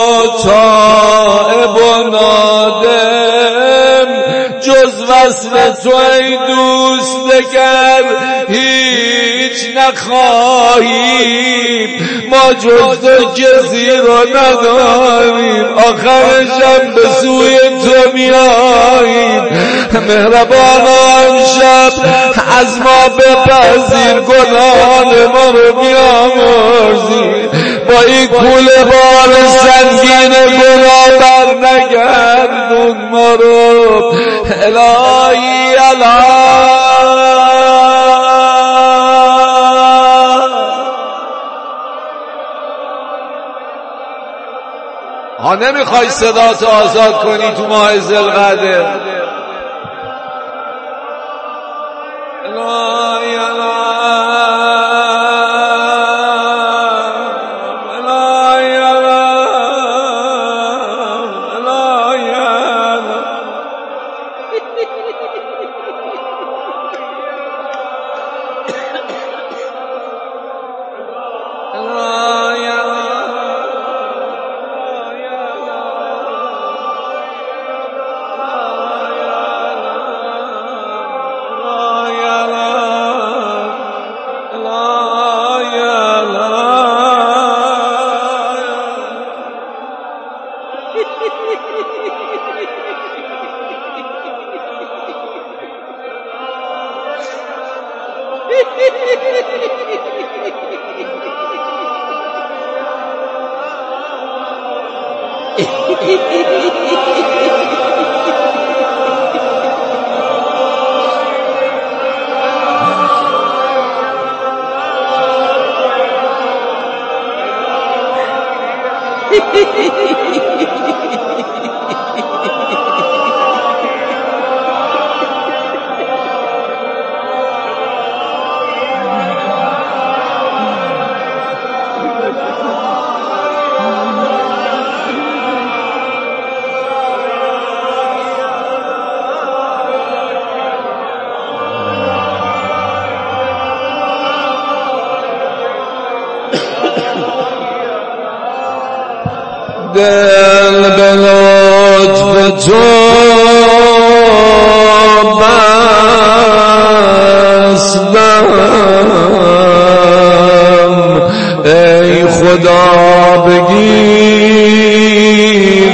تائب و نادم، جز وصل تو ای دوست دگر هیچ نخواهیم. ما جز تو کسی رو نداریم، آخرشم به سوی تو میاییم. مهربان امشب از ما بپذیر، گناهان ما رو بیامرزی. با این کوله بار سنگین گناه بر نگردون ما رو الهی. نمیخوای صداتو آزاد کنی تو ماه ذوالقعده؟ دل به لطف تو بستم ای خدا بگیر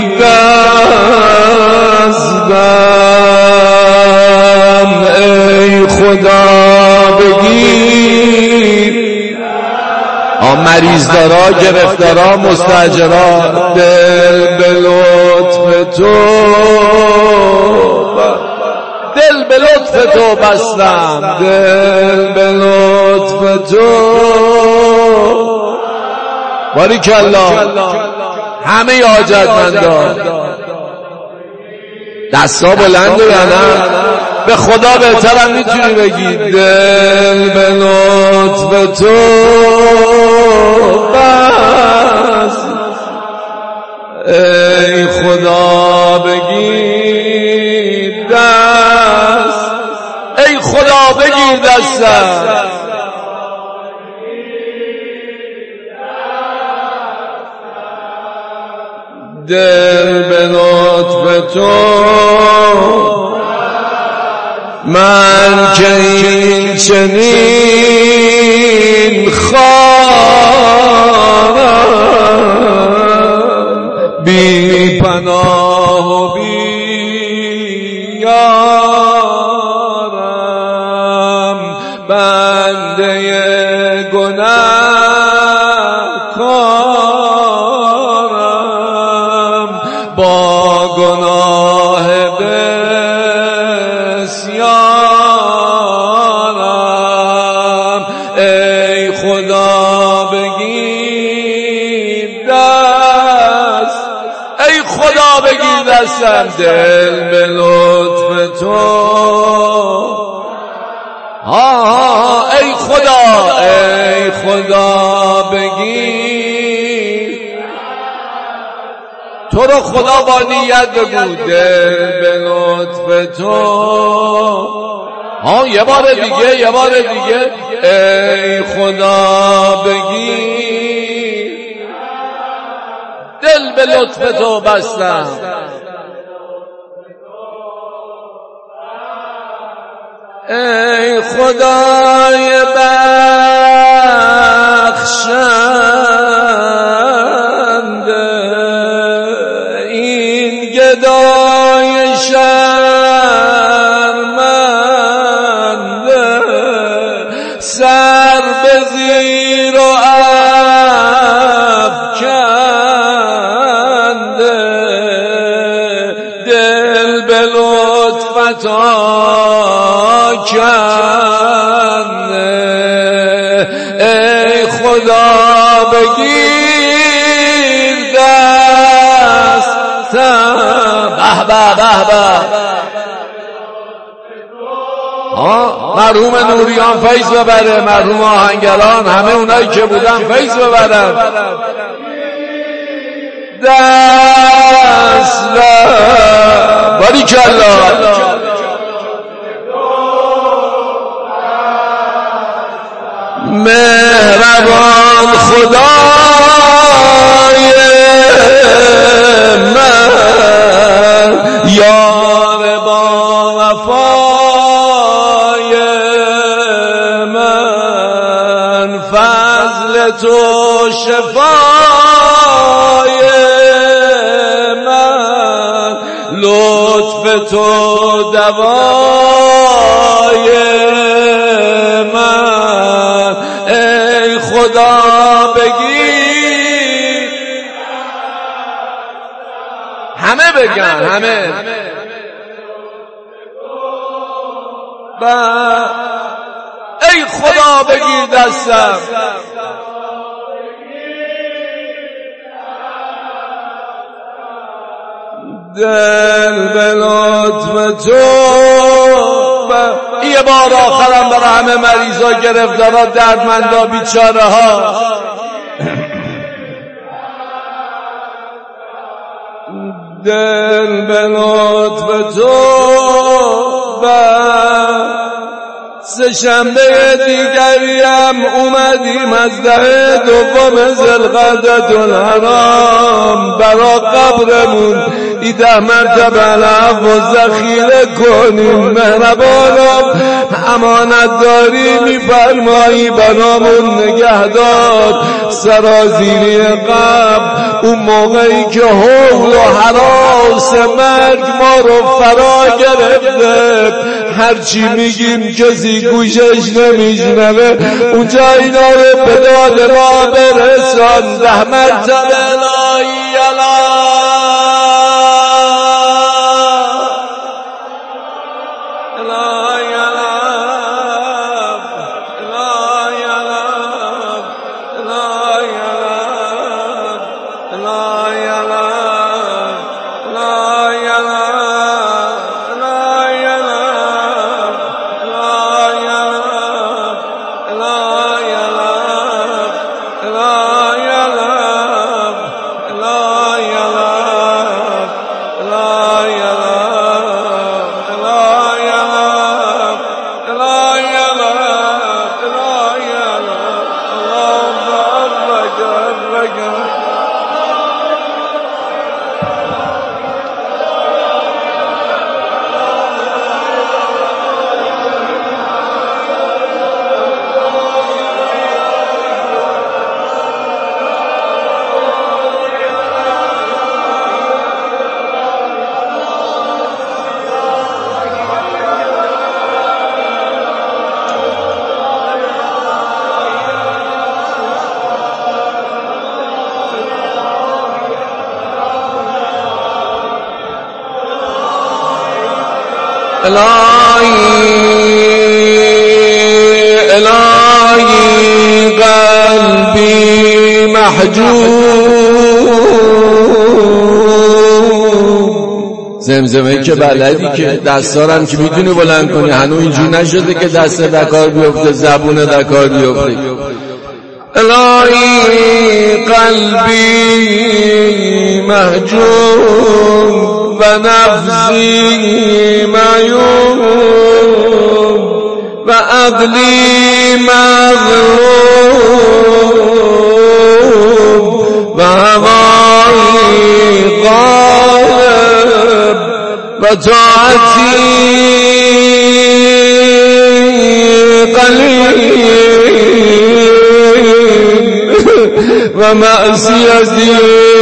دستم ای خدا بگیر مریض دارا گرفتارا مستاجرا دل به لطف تو دل به لطف تو بستم دل به لطف تو باریکالله همه حاجتمندان دستا بلند و نه به خدا بهترم میتونی بگی دل به لطف تو بس ای خدا بگیر دست ای خدا بگیر دستم دل به لطف تو من که این چنین خارم بی پناه و بی یارم بنده گناهکارم با گناه بسیارم ای خدا بگیر دست ای خدا بگیر دستم دل به لطف تو ای خدا بگیر تو رو خدا با نیت بگو دل به لطف تو یه بار دیگه ای خدا بگیر دل به لطف تو بستم ای خدای بخشنده این گدای شرمنده سر به زیر و افکنده دل به لطفت کنده ای خدا بگیر دستم مرحوم نوریان فیض ببره مرحوم آهنگران همه اونایی که بودن فیض ببرن دست باریکالله مهربان خدای من یار با وفای من فضل تو شفای من، لطف تو دوای من. ای خدا بگیر، همه بگن، همه ای خدا بگیر دستم، دل به لطف تو. یه بار آخرم برای همه مریضا، گرفتارا، دردمندا، بیچاره ها. دل به لطف تو. سه شنبه دیگریم اومدیم از ده دوم ذوالقعدة الحرام برا قبرمون 10 مرتبه العفو ذخیره کنیم. مهربانم امانت داری میفرمایی برامون نگهدار سرازیری قبر. اون موقعی که حول و هراس مرگ ما رو فرا گرفته، هرچی میگیم کسی گوشش نمیشنوه، اونجا اینا رو به داد ما برسان. 10 مرتبه الهی الهی قلبی محجوب. زمزمه که بلدی که دستارم که میتونی بلند کنی، هنوز اینجور نشده که دست دکار بیفته زبون دکار بیفته. الهی قلبی محجوب و نفسی معیوب و عقلی مغلوب و هوایی غالب و طاعتی قلیل و معصیتی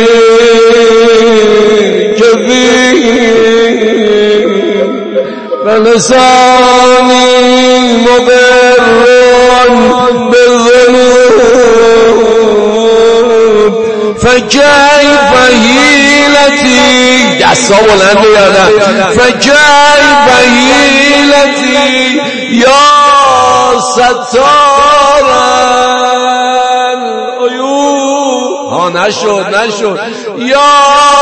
كثير فلساني مضر بالذنوب فكيف هيلتي دستا بلند یادم فكيف هيلتي يا ستار العيوب. نشد یا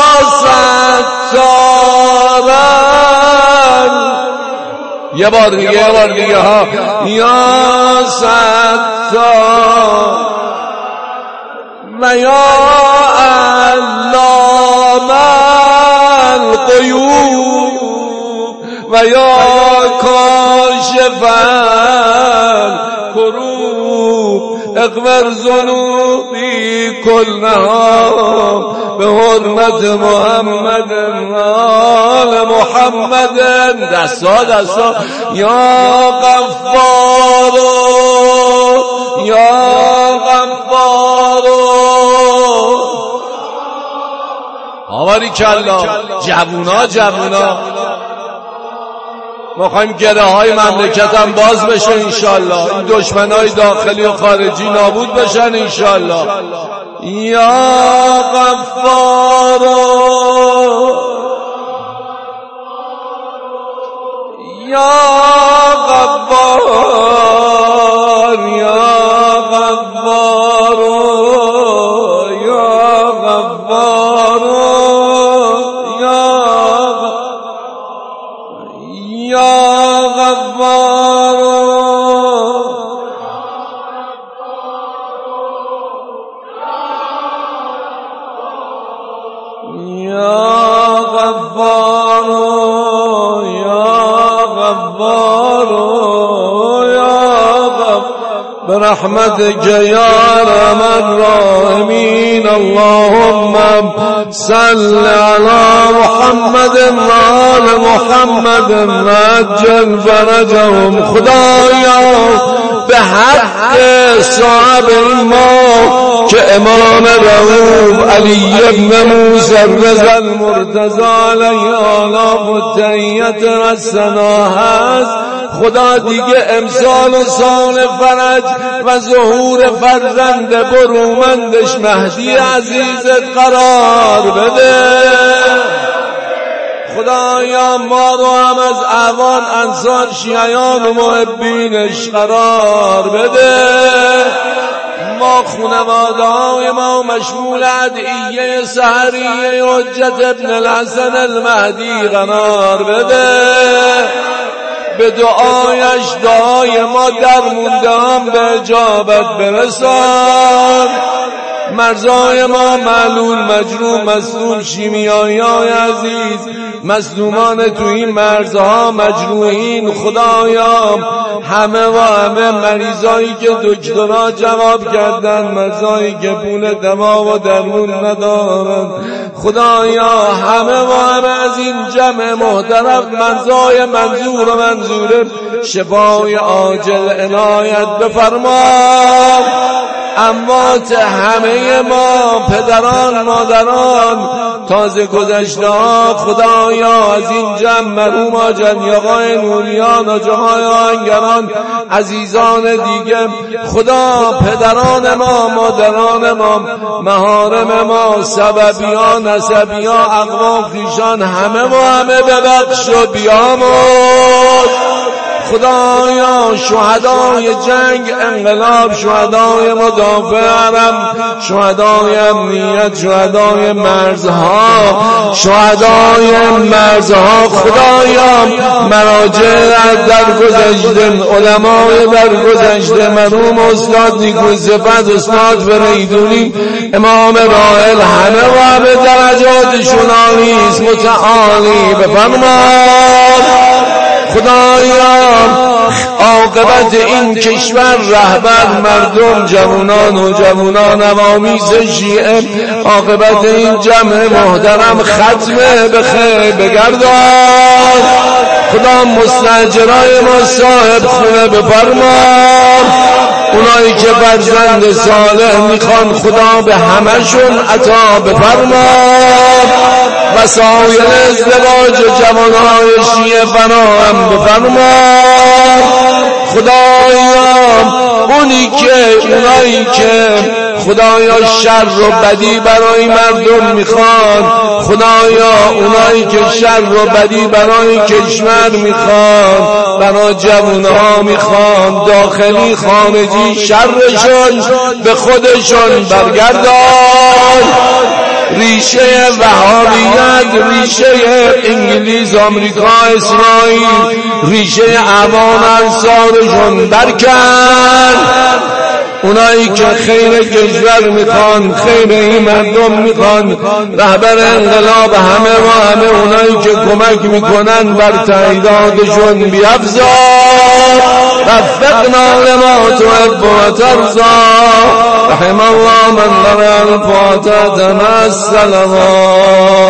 ستارن. یه بار دیگه ها. یا ستار و یا علام الغیوب و یا کاشف الکروب اغفر ذنوبی کلها به حرمت محمد آل محمد. دستا یا غفار یا غفار آواری کلا جوونا ما خواهیم گره های مملکت هم باز بشه انشالله، این دشمنای داخلی و خارجی نابود بشن انشالله. یا غفار یا غفار یا غفار یا غفار یا غفار یا غفار برحمتك يا ارحم الراحمين. اللهم صل على محمد وآل محمد عجل فرجهم. خدایا به حق صاحب ما که امام رؤوف علی ابن موسی رضا المرتضی علیه آلاف و تحیت و ثنا هست، خدا دیگه امسال و سال فرج و ظهور فرزند برومندش مهدی عزیزت قرار بده. خدایا ما رو هم از اعوان انصار شیعیان و محبینش قرار بده. ما خانواده های ما مشمول ادعیه سحریه حجت ابن الحسن المهدی قرار بده. به دعایش دعای ما در مونده هم به اجابت برسان. مرزای ما معلول مجروم مظلوم شیمیایی های عزیز مظلومان تو این مرزها مجروحین، خدایا همه و همه مریضایی که دکترها جواب کردن، مریضایی که پول دوا و درمون ندارن، خدایا همه و همه از این جمع محترم مرزای منظور و منظور شفای عاجل عنایت بفرما. اموات همه ما پدران مادران تازه گذشته ها خدایا از این جمع مرحوم آجل یاقای نوریان و جهای آهنگران عزیزان دیگه، خدا پدران ما مادران ما محارم ما سببیان نسبیان اقوام خویشان همه و همه ببخش و بیامرز. خدایا شهدای جنگ انقلاب، شهدای مدافع حرم، شهدای امنیت، شهدای مرزها، شهدای مرزها، خدایا مراجع در گذشته، علمای در گذشته، مرحوم استاد نیکو صفت، استاد فریدونی، امام راحل، همه و به درجاتشون عالیست متعالی بفرما. خدایا عاقبت این کشور رهبر مردم جوانان و جوانان عوامیز شیعه عاقبت این جمع محترم ختمه به خیر بگردان. خدا مستاجرای ما صاحب خونه بفرما. اونایی که فرزند صالح میخوان خدا به همشون عطا بفرما. وسایل ازدواج جوانهای شیعه فراهم بفرما. خدایا اونایی که خدایا شر و بدی برای مردم میخوان، خدایا اونایی که شر و بدی برای کشور میخوان، برای جوانها میخوان، داخلی خارجی شرشون به خودشون برگردان. ریشه وهابیت، ریشه انگلیس، آمریکا، اسرائیل، ریشه اعوان انصارشون برکن. اونایی که خیر کشور میخوان، خیر این مردم میخوان، رهبر انقلاب همه و همه اونایی که کمک میکنن بر تعییداتشون بیفزار. وفقنا لما تحب و ترضى. رحم الله من قرأ الفاتحة مع الصلوات.